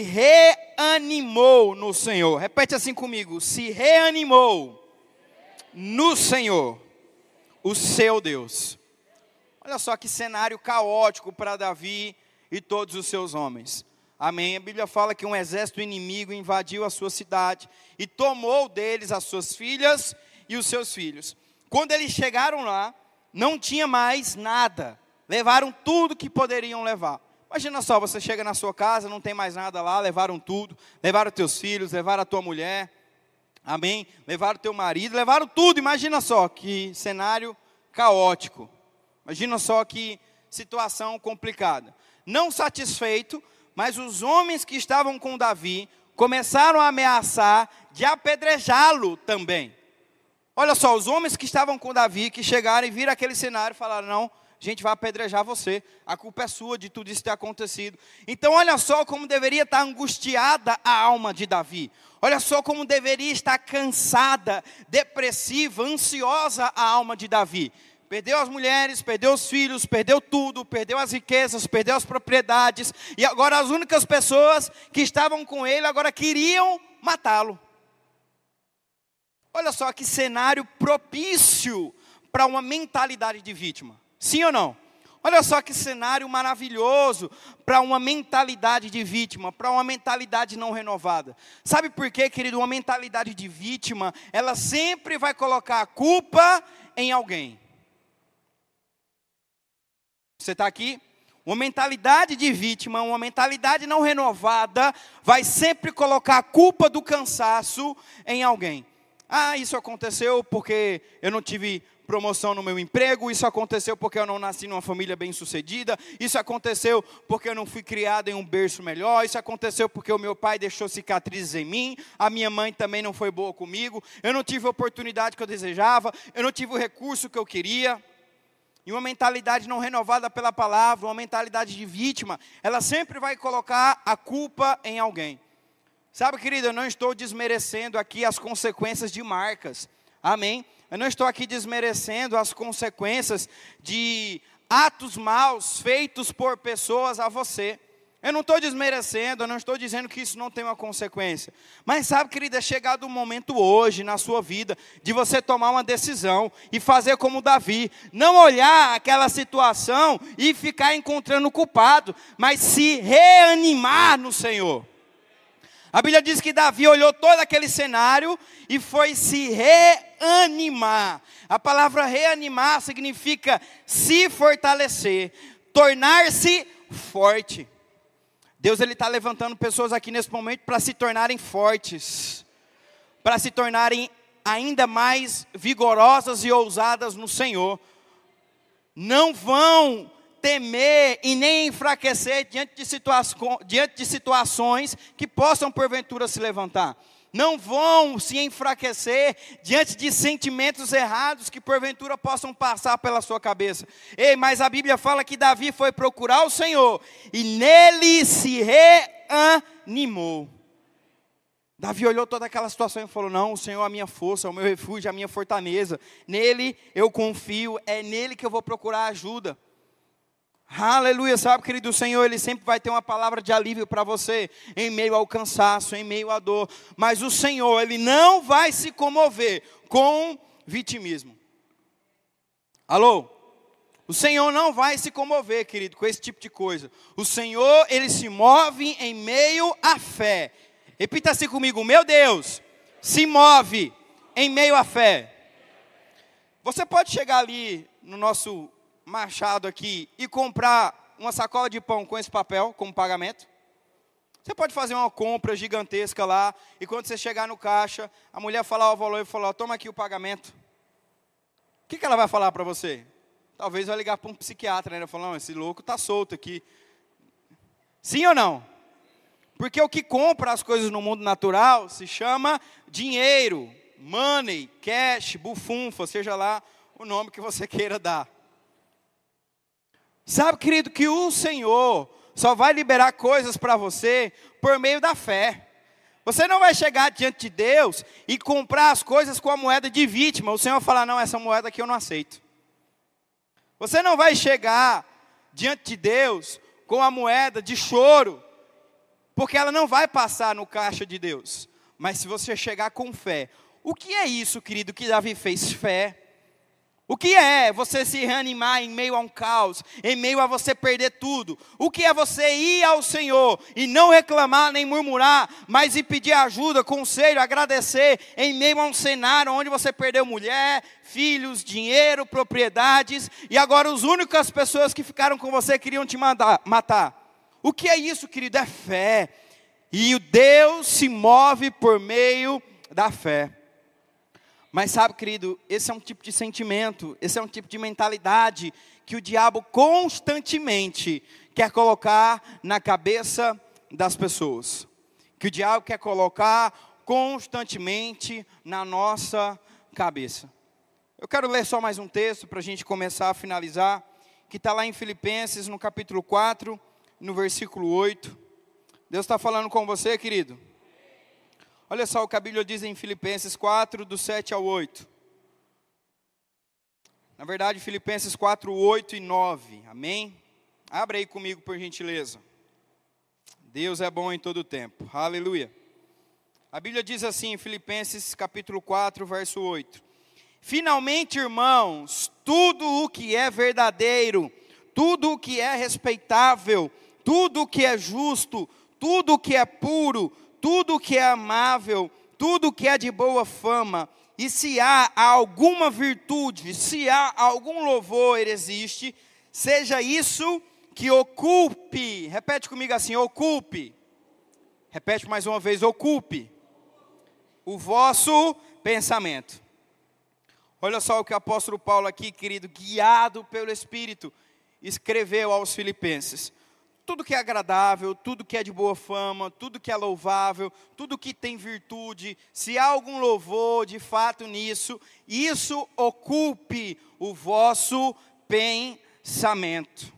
reanimou no Senhor. Repete assim comigo: se reanimou no Senhor, o seu Deus. Olha só que cenário caótico para Davi e todos os seus homens. Amém. A Bíblia fala que um exército inimigo invadiu a sua cidade e tomou deles as suas filhas e os seus filhos. Quando eles chegaram lá, não tinha mais nada. Levaram tudo que poderiam levar. Imagina só, você chega na sua casa, não tem mais nada lá, levaram tudo. Levaram teus filhos, levaram a tua mulher. Amém. Levaram teu marido, levaram tudo. Imagina só que cenário caótico. Imagina só que situação complicada. Não satisfeito, mas os homens que estavam com Davi começaram a ameaçar de apedrejá-lo também. Olha só, os homens que estavam com Davi, que chegaram e viram aquele cenário, falaram: não, a gente vai apedrejar você, a culpa é sua de tudo isso ter acontecido. Então olha só como deveria estar angustiada a alma de Davi. Olha só como deveria estar cansada, depressiva, ansiosa a alma de Davi. Perdeu as mulheres, perdeu os filhos, perdeu tudo, perdeu as riquezas, perdeu as propriedades. E agora as únicas pessoas que estavam com ele agora queriam matá-lo. Olha só que cenário propício para uma mentalidade de vítima. Sim ou não? Olha só que cenário maravilhoso para uma mentalidade de vítima, para uma mentalidade não renovada. Sabe por quê, querido? Uma mentalidade de vítima, ela sempre vai colocar a culpa em alguém. Você está aqui? Uma mentalidade de vítima, uma mentalidade não renovada, vai sempre colocar a culpa do cansaço em alguém. Ah, isso aconteceu porque eu não tive promoção no meu emprego, isso aconteceu porque eu não nasci numa família bem-sucedida, isso aconteceu porque eu não fui criado em um berço melhor, isso aconteceu porque o meu pai deixou cicatrizes em mim, a minha mãe também não foi boa comigo, eu não tive a oportunidade que eu desejava, eu não tive o recurso que eu queria. E uma mentalidade não renovada pela palavra, uma mentalidade de vítima, ela sempre vai colocar a culpa em alguém. Sabe, querido, eu não estou desmerecendo aqui as consequências de marcas. Amém? Eu não estou aqui desmerecendo as consequências de atos maus feitos por pessoas a você. Eu não estou desmerecendo, eu não estou dizendo que isso não tem uma consequência. Mas sabe, querida, é chegado o momento hoje na sua vida de você tomar uma decisão e fazer como Davi. Não olhar aquela situação e ficar encontrando o culpado, mas se reanimar no Senhor. A Bíblia diz que Davi olhou todo aquele cenário e foi se reanimar. A palavra reanimar significa se fortalecer, tornar-se forte. Deus está levantando pessoas aqui nesse momento para se tornarem fortes, para se tornarem ainda mais vigorosas e ousadas no Senhor. Não vão temer e nem enfraquecer diante de situações que possam porventura se levantar. Não vão se enfraquecer diante de sentimentos errados que porventura possam passar pela sua cabeça. Ei, mas a Bíblia fala que Davi foi procurar o Senhor e nele se reanimou. Davi olhou toda aquela situação e falou: não, o Senhor é a minha força, é o meu refúgio, é a minha fortaleza. Nele eu confio, é nele que eu vou procurar ajuda. Aleluia, sabe, querido, o Senhor, Ele sempre vai ter uma palavra de alívio para você, em meio ao cansaço, em meio à dor. Mas o Senhor, Ele não vai se comover com vitimismo. Alô? O Senhor não vai se comover, querido, com esse tipo de coisa. O Senhor, Ele se move em meio à fé. Repita assim comigo: meu Deus se move em meio à fé. Você pode chegar ali no nosso Machado aqui e comprar uma sacola de pão com esse papel como pagamento. Você pode fazer uma compra gigantesca lá e quando você chegar no caixa, a mulher falar o valor e falar: toma aqui o pagamento. O que ela vai falar para você? Talvez vai ligar para um psiquiatra, né? Falar: não, esse louco está solto aqui. Sim ou não? Porque o que compra as coisas no mundo natural se chama dinheiro, money, cash, bufunfa, seja lá o nome que você queira dar. Sabe, querido, que o Senhor só vai liberar coisas para você por meio da fé. Você não vai chegar diante de Deus e comprar as coisas com a moeda de vítima. O Senhor vai falar: não, essa moeda aqui eu não aceito. Você não vai chegar diante de Deus com a moeda de choro, porque ela não vai passar no caixa de Deus. Mas se você chegar com fé, o que é isso, querido, que Davi fez? Fé. O que é você se reanimar em meio a um caos, em meio a você perder tudo? O que é você ir ao Senhor e não reclamar nem murmurar, mas ir pedir ajuda, conselho, agradecer em meio a um cenário onde você perdeu mulher, filhos, dinheiro, propriedades, e agora as únicas pessoas que ficaram com você queriam te matar? O que é isso, querido? É fé. E o Deus se move por meio da fé. Mas sabe, querido, esse é um tipo de sentimento, esse é um tipo de mentalidade que o diabo constantemente quer colocar na cabeça das pessoas. Que o diabo quer colocar constantemente na nossa cabeça. Eu quero ler só mais um texto para a gente começar a finalizar, que está lá em Filipenses, no capítulo 4, no versículo 8. Deus está falando com você, querido. Olha só o que a Bíblia diz em Filipenses 4, do 7 ao 8. Na verdade, Filipenses 4, 8 e 9. Amém? Abra aí comigo, por gentileza. Deus é bom em todo o tempo. Aleluia. A Bíblia diz assim em Filipenses capítulo 4, verso 8. Finalmente, irmãos, tudo o que é verdadeiro, tudo o que é respeitável, tudo o que é justo, tudo o que é puro, tudo o que é amável, tudo o que é de boa fama, e se há alguma virtude, se há algum louvor existe, seja isso que ocupe, repete comigo assim, ocupe, repete mais uma vez, ocupe o vosso pensamento. Olha só o que o apóstolo Paulo aqui, querido, guiado pelo Espírito, escreveu aos Filipenses. Tudo que é agradável, tudo que é de boa fama, tudo que é louvável, tudo que tem virtude, se há algum louvor de fato nisso, isso ocupe o vosso pensamento.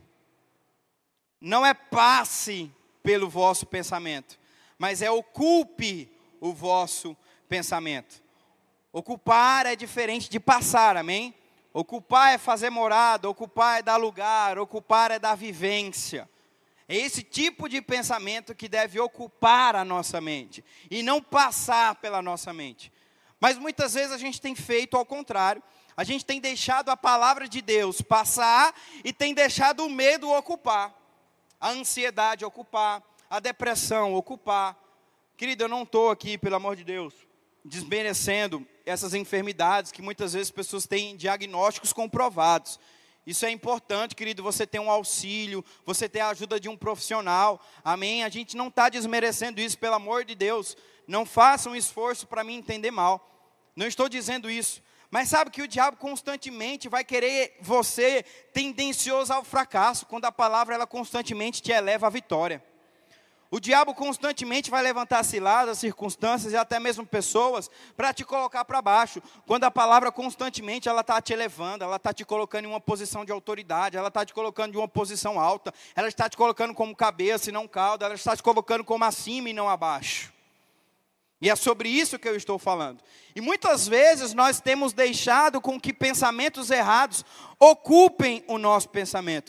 Não é passe pelo vosso pensamento, mas é ocupe o vosso pensamento. Ocupar é diferente de passar, amém? Ocupar é fazer morada, ocupar é dar lugar, ocupar é dar vivência. É esse tipo de pensamento que deve ocupar a nossa mente e não passar pela nossa mente. Mas muitas vezes a gente tem feito ao contrário. A gente tem deixado a palavra de Deus passar e tem deixado o medo ocupar. A ansiedade ocupar, a depressão ocupar. Querido, eu não estou aqui, pelo amor de Deus, desmerecendo essas enfermidades que muitas vezes pessoas têm diagnósticos comprovados. Isso é importante, querido, você ter um auxílio, você ter a ajuda de um profissional, amém? A gente não está desmerecendo isso, pelo amor de Deus. Não faça um esforço para me entender mal. Não estou dizendo isso. Mas sabe que o diabo constantemente vai querer você tendencioso ao fracasso, quando a palavra ela constantemente te eleva à vitória. O diabo constantemente vai levantar ciladas, circunstâncias e até mesmo pessoas para te colocar para baixo. Quando a palavra constantemente ela está te elevando, ela está te colocando em uma posição de autoridade, ela está te colocando em uma posição alta, ela está te colocando como cabeça e não cauda, ela está te colocando como acima e não abaixo. E é sobre isso que eu estou falando. E muitas vezes nós temos deixado com que pensamentos errados ocupem o nosso pensamento.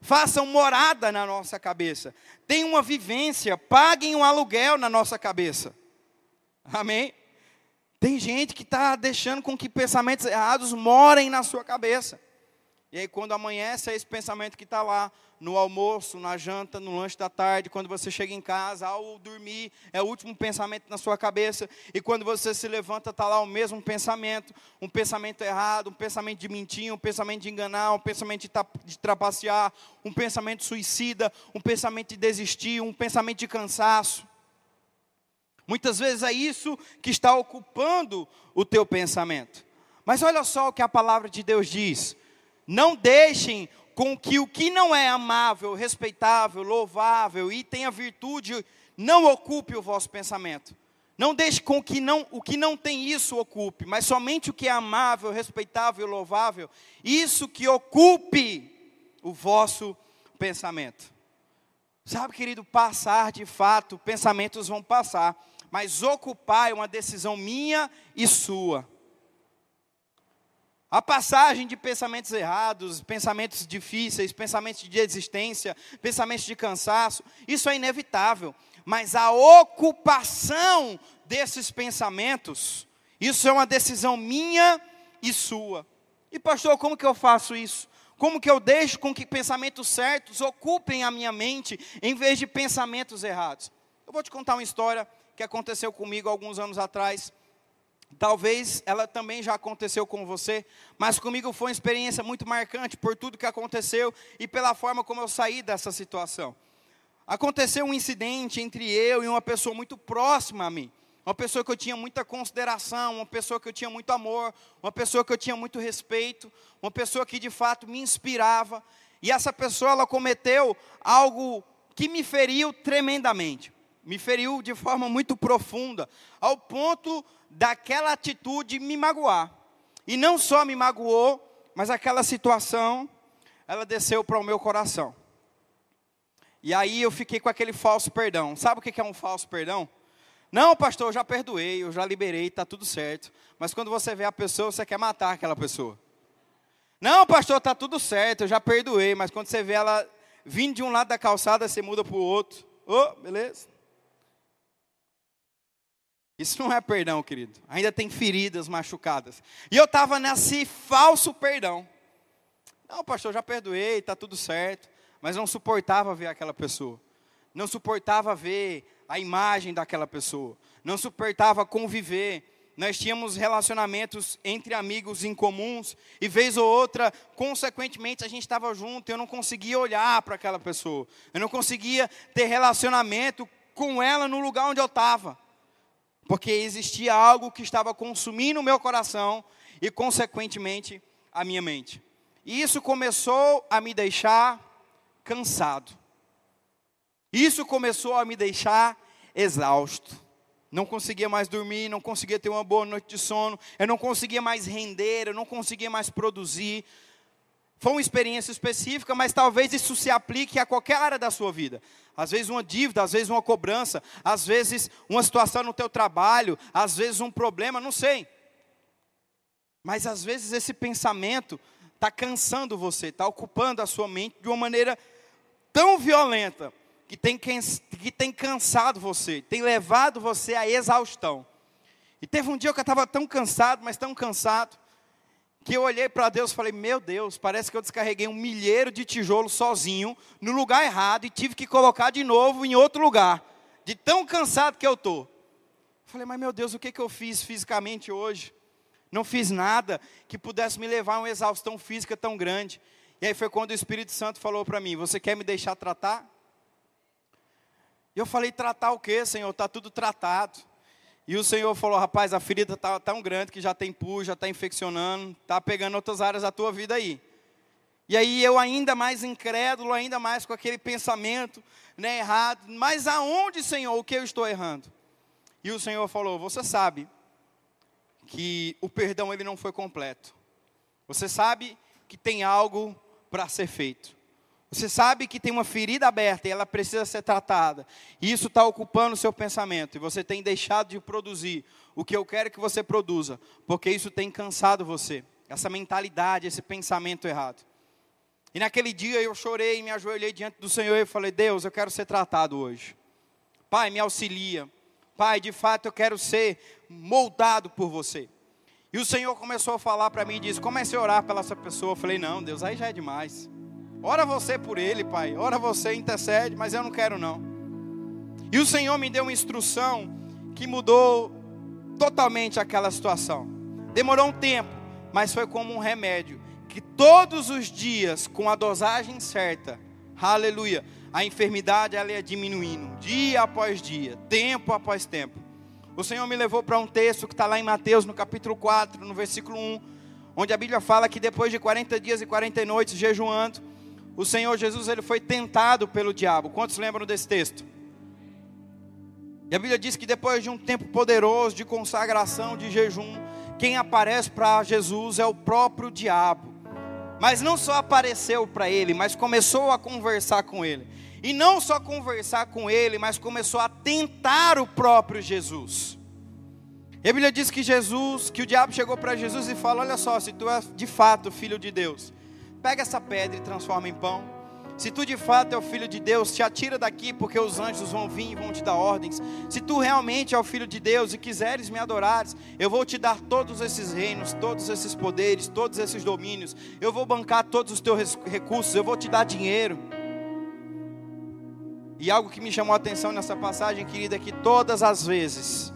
façam morada na nossa cabeça, tenham uma vivência, paguem um aluguel na nossa cabeça. Amém? Tem gente que está deixando com que pensamentos errados morem na sua cabeça. E aí quando amanhece, é esse pensamento que está lá, no almoço, na janta, no lanche da tarde, quando você chega em casa, ao dormir, é o último pensamento na sua cabeça. E quando você se levanta, está lá o mesmo pensamento, um pensamento errado, um pensamento de mentir, um pensamento de enganar, um pensamento de trapacear, um pensamento suicida, um pensamento de desistir, um pensamento de cansaço. Muitas vezes é isso que está ocupando o teu pensamento. Mas olha só o que a palavra de Deus diz. Não deixem com que o que não é amável, respeitável, louvável e tenha virtude, não ocupe o vosso pensamento. Não deixe com que o que não tem isso ocupe, mas somente o que é amável, respeitável e louvável, isso que ocupe o vosso pensamento. Sabe, querido, passar de fato, pensamentos vão passar, mas ocupar é uma decisão minha e sua. A passagem de pensamentos errados, pensamentos difíceis, pensamentos de desistência, pensamentos de cansaço, isso é inevitável. Mas a ocupação desses pensamentos, isso é uma decisão minha e sua. E pastor, como que eu faço isso? Como que eu deixo com que pensamentos certos ocupem a minha mente, em vez de pensamentos errados? Eu vou te contar uma história que aconteceu comigo alguns anos atrás. Talvez ela também já aconteceu com você, mas comigo foi uma experiência muito marcante por tudo que aconteceu e pela forma como eu saí dessa situação. Aconteceu um incidente entre eu e uma pessoa muito próxima a mim, uma pessoa que eu tinha muita consideração, uma pessoa que eu tinha muito amor, uma pessoa que eu tinha muito respeito, uma pessoa que de fato me inspirava, e essa pessoa ela cometeu algo que me feriu tremendamente, me feriu de forma muito profunda, ao ponto daquela atitude me magoar. E não só me magoou, mas aquela situação, ela desceu para o meu coração. E aí eu fiquei com aquele falso perdão. Sabe o que é um falso perdão? Não, pastor, eu já perdoei, eu já liberei, está tudo certo. Mas quando você vê a pessoa, você quer matar aquela pessoa. Não, pastor, está tudo certo, eu já perdoei. Mas quando você vê ela vindo de um lado da calçada, você muda para o outro. Beleza. Isso não é perdão, querido. Ainda tem feridas machucadas. E eu estava nesse falso perdão. Não, pastor, já perdoei, está tudo certo. Mas não suportava ver aquela pessoa. Não suportava ver a imagem daquela pessoa. Não suportava conviver. Nós tínhamos relacionamentos entre amigos em comuns. E vez ou outra, consequentemente, a gente estava junto. Eu não conseguia olhar para aquela pessoa. Eu não conseguia ter relacionamento com ela no lugar onde eu estava. Porque existia algo que estava consumindo o meu coração e, consequentemente, a minha mente. E isso começou a me deixar cansado. Isso começou a me deixar exausto. Não conseguia mais dormir, não conseguia ter uma boa noite de sono. Eu não conseguia mais render, eu não conseguia mais produzir. Foi uma experiência específica, mas talvez isso se aplique a qualquer área da sua vida. Às vezes uma dívida, às vezes uma cobrança, às vezes uma situação no teu trabalho, às vezes um problema, não sei. Mas às vezes esse pensamento está cansando você, está ocupando a sua mente de uma maneira tão violenta, que tem cansado você, tem levado você à exaustão. E teve um dia que eu estava tão cansado, mas tão cansado, que eu olhei para Deus e falei, meu Deus, parece que eu descarreguei 1 milheiro de tijolos sozinho, no lugar errado, e tive que colocar de novo em outro lugar, de tão cansado que eu estou. Falei, mas meu Deus, o que eu fiz fisicamente hoje? Não fiz nada que pudesse me levar a uma exaustão física tão grande. E aí foi quando o Espírito Santo falou para mim, você quer me deixar tratar? E eu falei, tratar o quê, Senhor? Está tudo tratado. E o Senhor falou, rapaz, a ferida está tão grande que já tem pus, já está infeccionando, está pegando outras áreas da tua vida aí. E aí eu ainda mais incrédulo, ainda mais com aquele pensamento, né, errado. Mas aonde, Senhor, o que eu estou errando? E o Senhor falou, você sabe que o perdão ele não foi completo. Você sabe que tem algo para ser feito. Você sabe que tem uma ferida aberta e ela precisa ser tratada. E isso está ocupando o seu pensamento. E você tem deixado de produzir o que eu quero que você produza. Porque isso tem cansado você. Essa mentalidade, esse pensamento errado. E naquele dia eu chorei, me ajoelhei diante do Senhor e falei: Deus, eu quero ser tratado hoje. Pai, me auxilia. Pai, de fato eu quero ser moldado por você. E o Senhor começou a falar para mim e disse: comece a orar pela essa pessoa. Eu falei: não, Deus, aí já é demais. Ora você por ele, Pai. Ora você, intercede, mas eu não quero não. E o Senhor me deu uma instrução que mudou totalmente aquela situação. Demorou um tempo, mas foi como um remédio. Que todos os dias, com a dosagem certa, aleluia, a enfermidade ela ia diminuindo, dia após dia, tempo após tempo. O Senhor me levou para um texto que está lá em Mateus, no capítulo 4, no versículo 1, onde a Bíblia fala que depois de 40 dias e 40 noites jejuando, o Senhor Jesus ele foi tentado pelo diabo. Quantos lembram desse texto? E a Bíblia diz que depois de um tempo poderoso de consagração, de jejum, quem aparece para Jesus é o próprio diabo. Mas não só apareceu para ele, mas começou a conversar com ele. E não só conversar com ele, mas começou a tentar o próprio Jesus. E a Bíblia diz que o diabo chegou para Jesus e falou: olha só, se tu és de fato filho de Deus, pega essa pedra e transforma em pão. Se tu de fato é o filho de Deus, te atira daqui, porque os anjos vão vir e vão te dar ordens. Se tu realmente é o filho de Deus e quiseres me adorares, eu vou te dar todos esses reinos, todos esses poderes, todos esses domínios. Eu vou bancar todos os teus recursos, eu vou te dar dinheiro. E algo que me chamou a atenção nessa passagem, querida, é que todas as vezes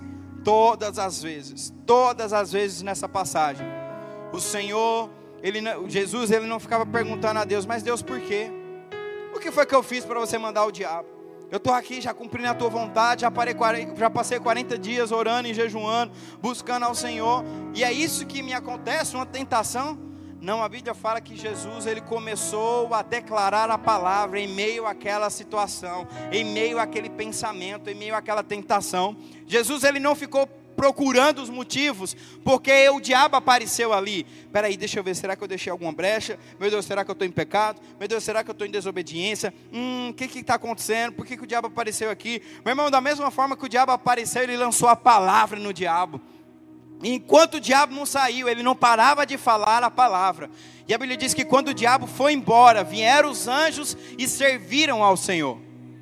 nessa passagem, o Senhor, Jesus, ele não ficava perguntando a Deus: mas Deus, por quê? O que foi que eu fiz para você mandar o diabo? Eu estou aqui já cumprindo a tua vontade, já passei 40 dias orando e jejuando, buscando ao Senhor. E é isso que me acontece, uma tentação? Não, a Bíblia fala que Jesus ele começou a declarar a palavra em meio àquela situação, em meio àquele pensamento, em meio àquela tentação. Jesus ele não ficou procurando os motivos, porque o diabo apareceu ali. Espera aí, deixa eu ver, será que eu deixei alguma brecha? Meu Deus, será que eu estou em pecado? Meu Deus, será que eu estou em desobediência? O que está acontecendo? Por que o diabo apareceu aqui? Meu irmão, da mesma forma que o diabo apareceu, ele lançou a palavra no diabo. E enquanto o diabo não saiu, ele não parava de falar a palavra. E a Bíblia diz que quando o diabo foi embora, vieram os anjos e serviram ao Senhor.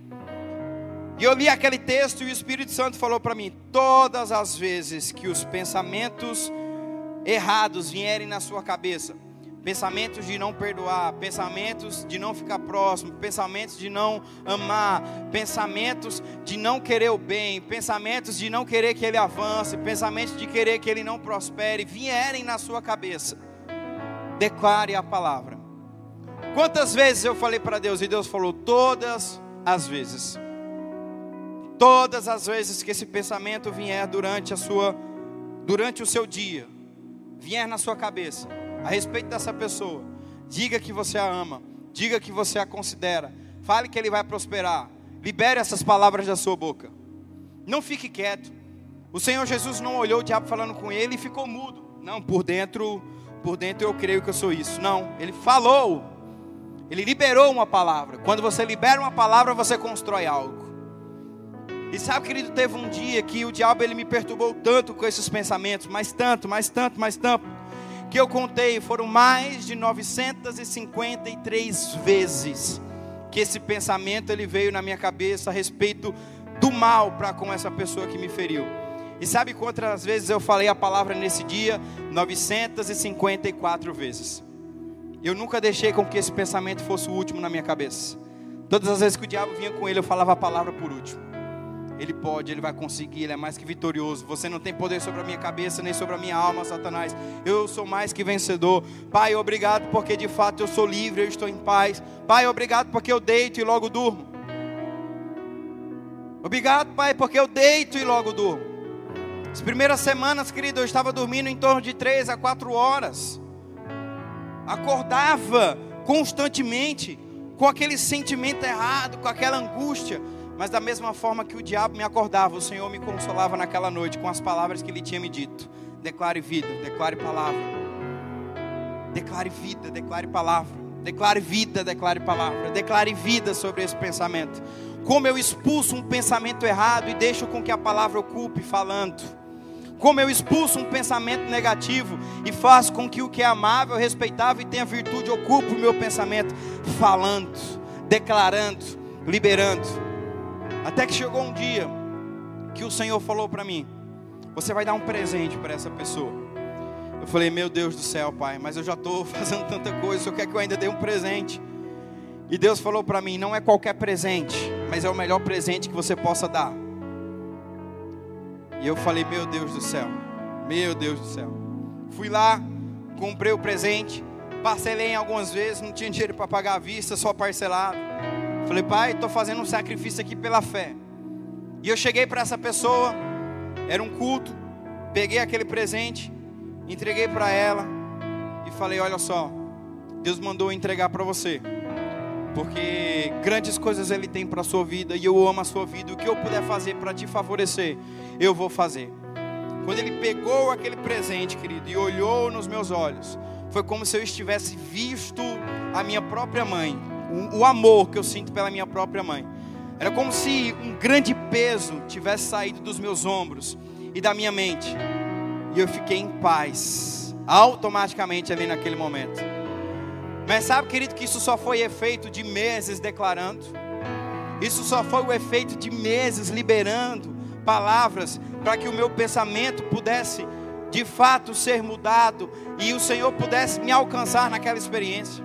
E eu li aquele texto e o Espírito Santo falou para mim: todas as vezes que os pensamentos errados vierem na sua cabeça, pensamentos de não perdoar, pensamentos de não ficar próximo, pensamentos de não amar, pensamentos de não querer o bem, pensamentos de não querer que ele avance, pensamentos de querer que ele não prospere, vierem na sua cabeça, declare a palavra. Quantas vezes eu falei para Deus e Deus falou: todas as vezes. Todas as vezes que esse pensamento vier durante o seu dia, vier na sua cabeça, a respeito dessa pessoa, diga que você a ama, diga que você a considera, fale que ele vai prosperar, libere essas palavras da sua boca, não fique quieto. O Senhor Jesus não olhou o diabo falando com ele e ficou mudo. Não, por dentro eu creio que eu sou isso. Não, ele falou, ele liberou uma palavra. Quando você libera uma palavra, você constrói algo. E sabe, querido, teve um dia que o diabo ele me perturbou tanto com esses pensamentos, mais tanto, que eu contei, foram mais de 953 vezes que esse pensamento ele veio na minha cabeça a respeito do mal para com essa pessoa que me feriu. E sabe quantas vezes eu falei a palavra nesse dia? 954 vezes. Eu nunca deixei com que esse pensamento fosse o último na minha cabeça. Todas as vezes que o diabo vinha com ele, eu falava a palavra por último. Ele pode, ele vai conseguir, ele é mais que vitorioso. Você não tem poder sobre a minha cabeça, nem sobre a minha alma, Satanás. Eu sou mais que vencedor. Pai, obrigado porque de fato eu sou livre, eu estou em paz. Pai, obrigado porque eu deito e logo durmo. Obrigado, Pai, porque eu deito e logo durmo. As primeiras semanas, querido, eu estava dormindo em torno de 3 a 4 horas. Acordava constantemente, com aquele sentimento errado, com aquela angústia. Mas da mesma forma que o diabo me acordava, o Senhor me consolava naquela noite com as palavras que Ele tinha me dito. Declare vida, declare palavra. Declare vida, declare palavra. Declare vida, declare palavra. Declare vida sobre esse pensamento. Como eu expulso um pensamento errado e deixo com que a palavra ocupe falando. Como eu expulso um pensamento negativo e faço com que o que é amável, respeitável e tenha virtude ocupe o meu pensamento, falando, declarando, liberando. Até que chegou um dia que o Senhor falou para mim: você vai dar um presente para essa pessoa. Eu falei: meu Deus do céu, Pai, mas eu já estou fazendo tanta coisa, o Senhor quer que eu ainda dê um presente? E Deus falou para mim: não é qualquer presente, mas é o melhor presente que você possa dar. E eu falei: meu Deus do céu, meu Deus do céu. Fui lá, comprei o presente, parcelei em algumas vezes, não tinha dinheiro para pagar à vista, só parcelado. Falei: Pai, estou fazendo um sacrifício aqui pela fé. E eu cheguei para essa pessoa, era um culto, peguei aquele presente, entreguei para ela e falei: olha só, Deus mandou entregar para você, porque grandes coisas Ele tem para a sua vida, e eu amo a sua vida. O que eu puder fazer para te favorecer, eu vou fazer. Quando ele pegou aquele presente, querido, e olhou nos meus olhos, foi como se eu estivesse visto a minha própria mãe, o amor que eu sinto pela minha própria mãe. Era como se um grande peso tivesse saído dos meus ombros e da minha mente, e eu fiquei em paz, automaticamente ali naquele momento. Mas sabe, querido, que isso só foi efeito de meses declarando, isso só foi o efeito de meses liberando palavras, para que o meu pensamento pudesse de fato ser mudado, e o Senhor pudesse me alcançar naquela experiência.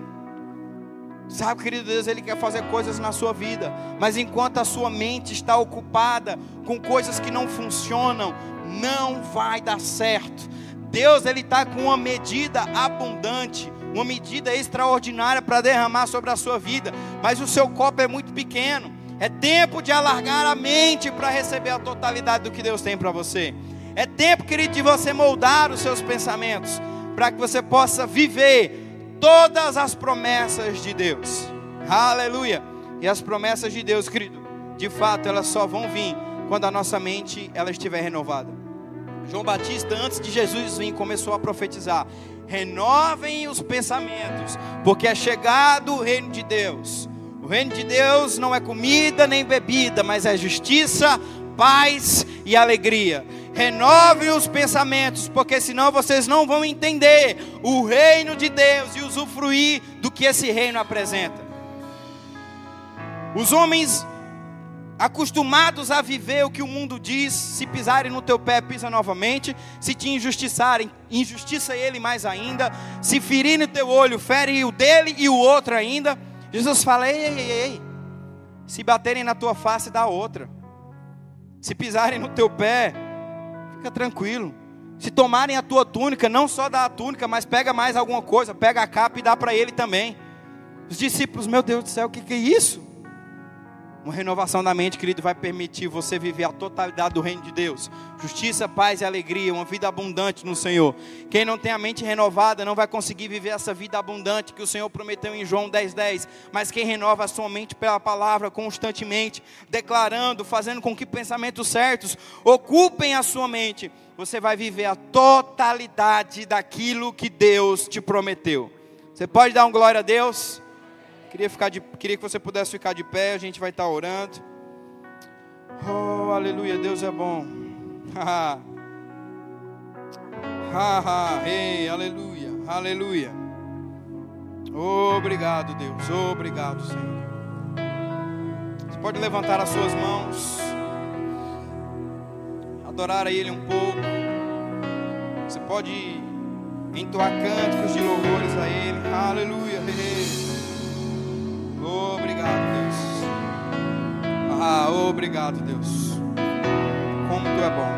Sabe, querido, Deus, Ele quer fazer coisas na sua vida, mas enquanto a sua mente está ocupada com coisas que não funcionam, não vai dar certo. Deus, Ele está com uma medida abundante, uma medida extraordinária para derramar sobre a sua vida, mas o seu copo é muito pequeno. É tempo de alargar a mente para receber a totalidade do que Deus tem para você. É tempo, querido, de você moldar os seus pensamentos, para que você possa viver todas as promessas de Deus. Aleluia. E as promessas de Deus, querido, de fato elas só vão vir quando a nossa mente ela estiver renovada. João Batista, antes de Jesus vir, começou a profetizar: renovem os pensamentos, porque é chegado o reino de Deus. O reino de Deus não é comida nem bebida, mas é justiça, paz e alegria. Renovem os pensamentos, porque senão vocês não vão entender o reino de Deus e usufruir do que esse reino apresenta. Os homens acostumados a viver o que o mundo diz: se pisarem no teu pé, pisa novamente. Se te injustiçarem, injustiça ele mais ainda. Se ferirem o teu olho, fere o dele e o outro ainda. Jesus fala: ei, se baterem na tua face, dá outra. Se pisarem no teu pé, fica tranquilo. Se tomarem a tua túnica, não só dá a túnica, mas pega mais alguma coisa, pega a capa e dá para ele também. Os discípulos: meu Deus do céu, o que é isso? Uma renovação da mente, querido, vai permitir você viver a totalidade do reino de Deus. Justiça, paz e alegria, uma vida abundante no Senhor. Quem não tem a mente renovada não vai conseguir viver essa vida abundante que o Senhor prometeu em João 10:10. Mas quem renova a sua mente pela palavra constantemente, declarando, fazendo com que pensamentos certos ocupem a sua mente, você vai viver a totalidade daquilo que Deus te prometeu. Você pode dar um glória a Deus? Queria que você pudesse ficar de pé, a gente vai estar orando. Oh, aleluia, Deus é bom. Ei, aleluia, aleluia. Obrigado, Deus, obrigado, Senhor. Você pode levantar as suas mãos, adorar a Ele um pouco. Você pode entoar cânticos de louvores a Ele. Aleluia, obrigado, Deus. Obrigado, Deus. Como Tu é bom.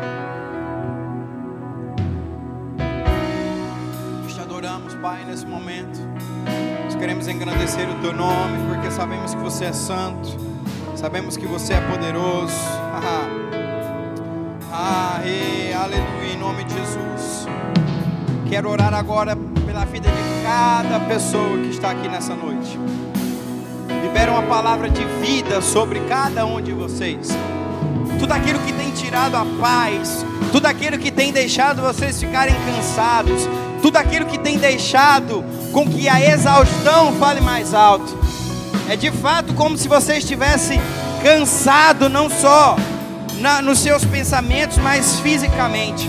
Nós te adoramos, Pai, nesse momento. Nós queremos engrandecer o Teu nome, porque sabemos que Você é santo. Sabemos que Você é poderoso. Aleluia, em nome de Jesus. Quero orar agora pela vida de cada pessoa que está aqui nessa noite. Libera uma palavra de vida sobre cada um de vocês. Tudo aquilo que tem tirado a paz, tudo aquilo que tem deixado vocês ficarem cansados, tudo aquilo que tem deixado com que a exaustão fale mais alto. É de fato como se você estivesse cansado, não só nos seus pensamentos, mas fisicamente.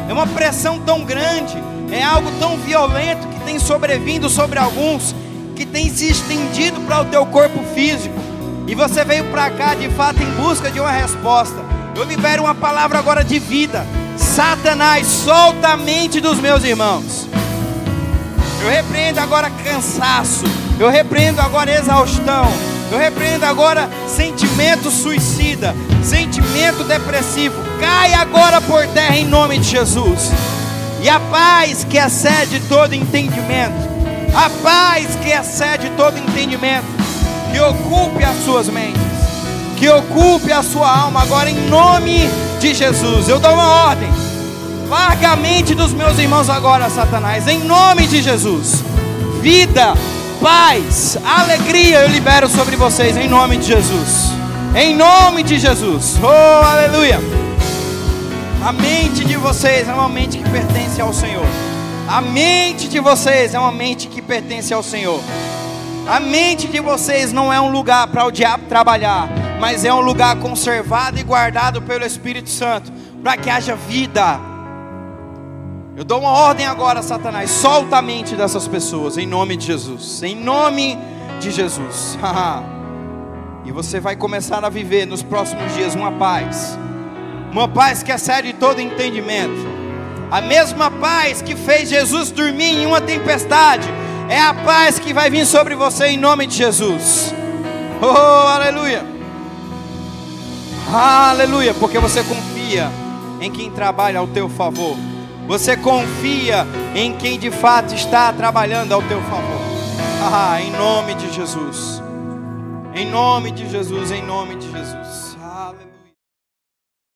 É uma pressão tão grande, é algo tão violento que tem sobrevindo sobre alguns, que tem se estendido para o teu corpo físico. E você veio para cá de fato em busca de uma resposta. Eu libero uma palavra agora de vida. Satanás, solta a mente dos meus irmãos. Eu repreendo agora cansaço. Eu repreendo agora exaustão. Eu repreendo agora sentimento suicida, sentimento depressivo. Cai agora por terra em nome de Jesus. E a paz que excede todo entendimento, a paz que excede todo entendimento, que ocupe as suas mentes, que ocupe a sua alma agora em nome de Jesus. Eu dou uma ordem. Larga a mente dos meus irmãos agora, Satanás, em nome de Jesus. Vida, paz, alegria eu libero sobre vocês em nome de Jesus. Em nome de Jesus. Oh, aleluia. A mente de vocês é uma mente que pertence ao Senhor. A mente de vocês é uma mente que pertence ao Senhor. A mente de vocês não é um lugar para o diabo trabalhar, mas é um lugar conservado e guardado pelo Espírito Santo, para que haja vida. Eu dou uma ordem agora, Satanás, solta a mente dessas pessoas, em nome de Jesus. Em nome de Jesus. E você vai começar a viver nos próximos dias uma paz que excede todo entendimento. A mesma paz que fez Jesus dormir em uma tempestade é a paz que vai vir sobre você em nome de Jesus. Oh, aleluia. Aleluia, porque você confia em quem trabalha ao teu favor. Você confia em quem de fato está trabalhando ao teu favor. Em nome de Jesus. Em nome de Jesus, em nome de Jesus.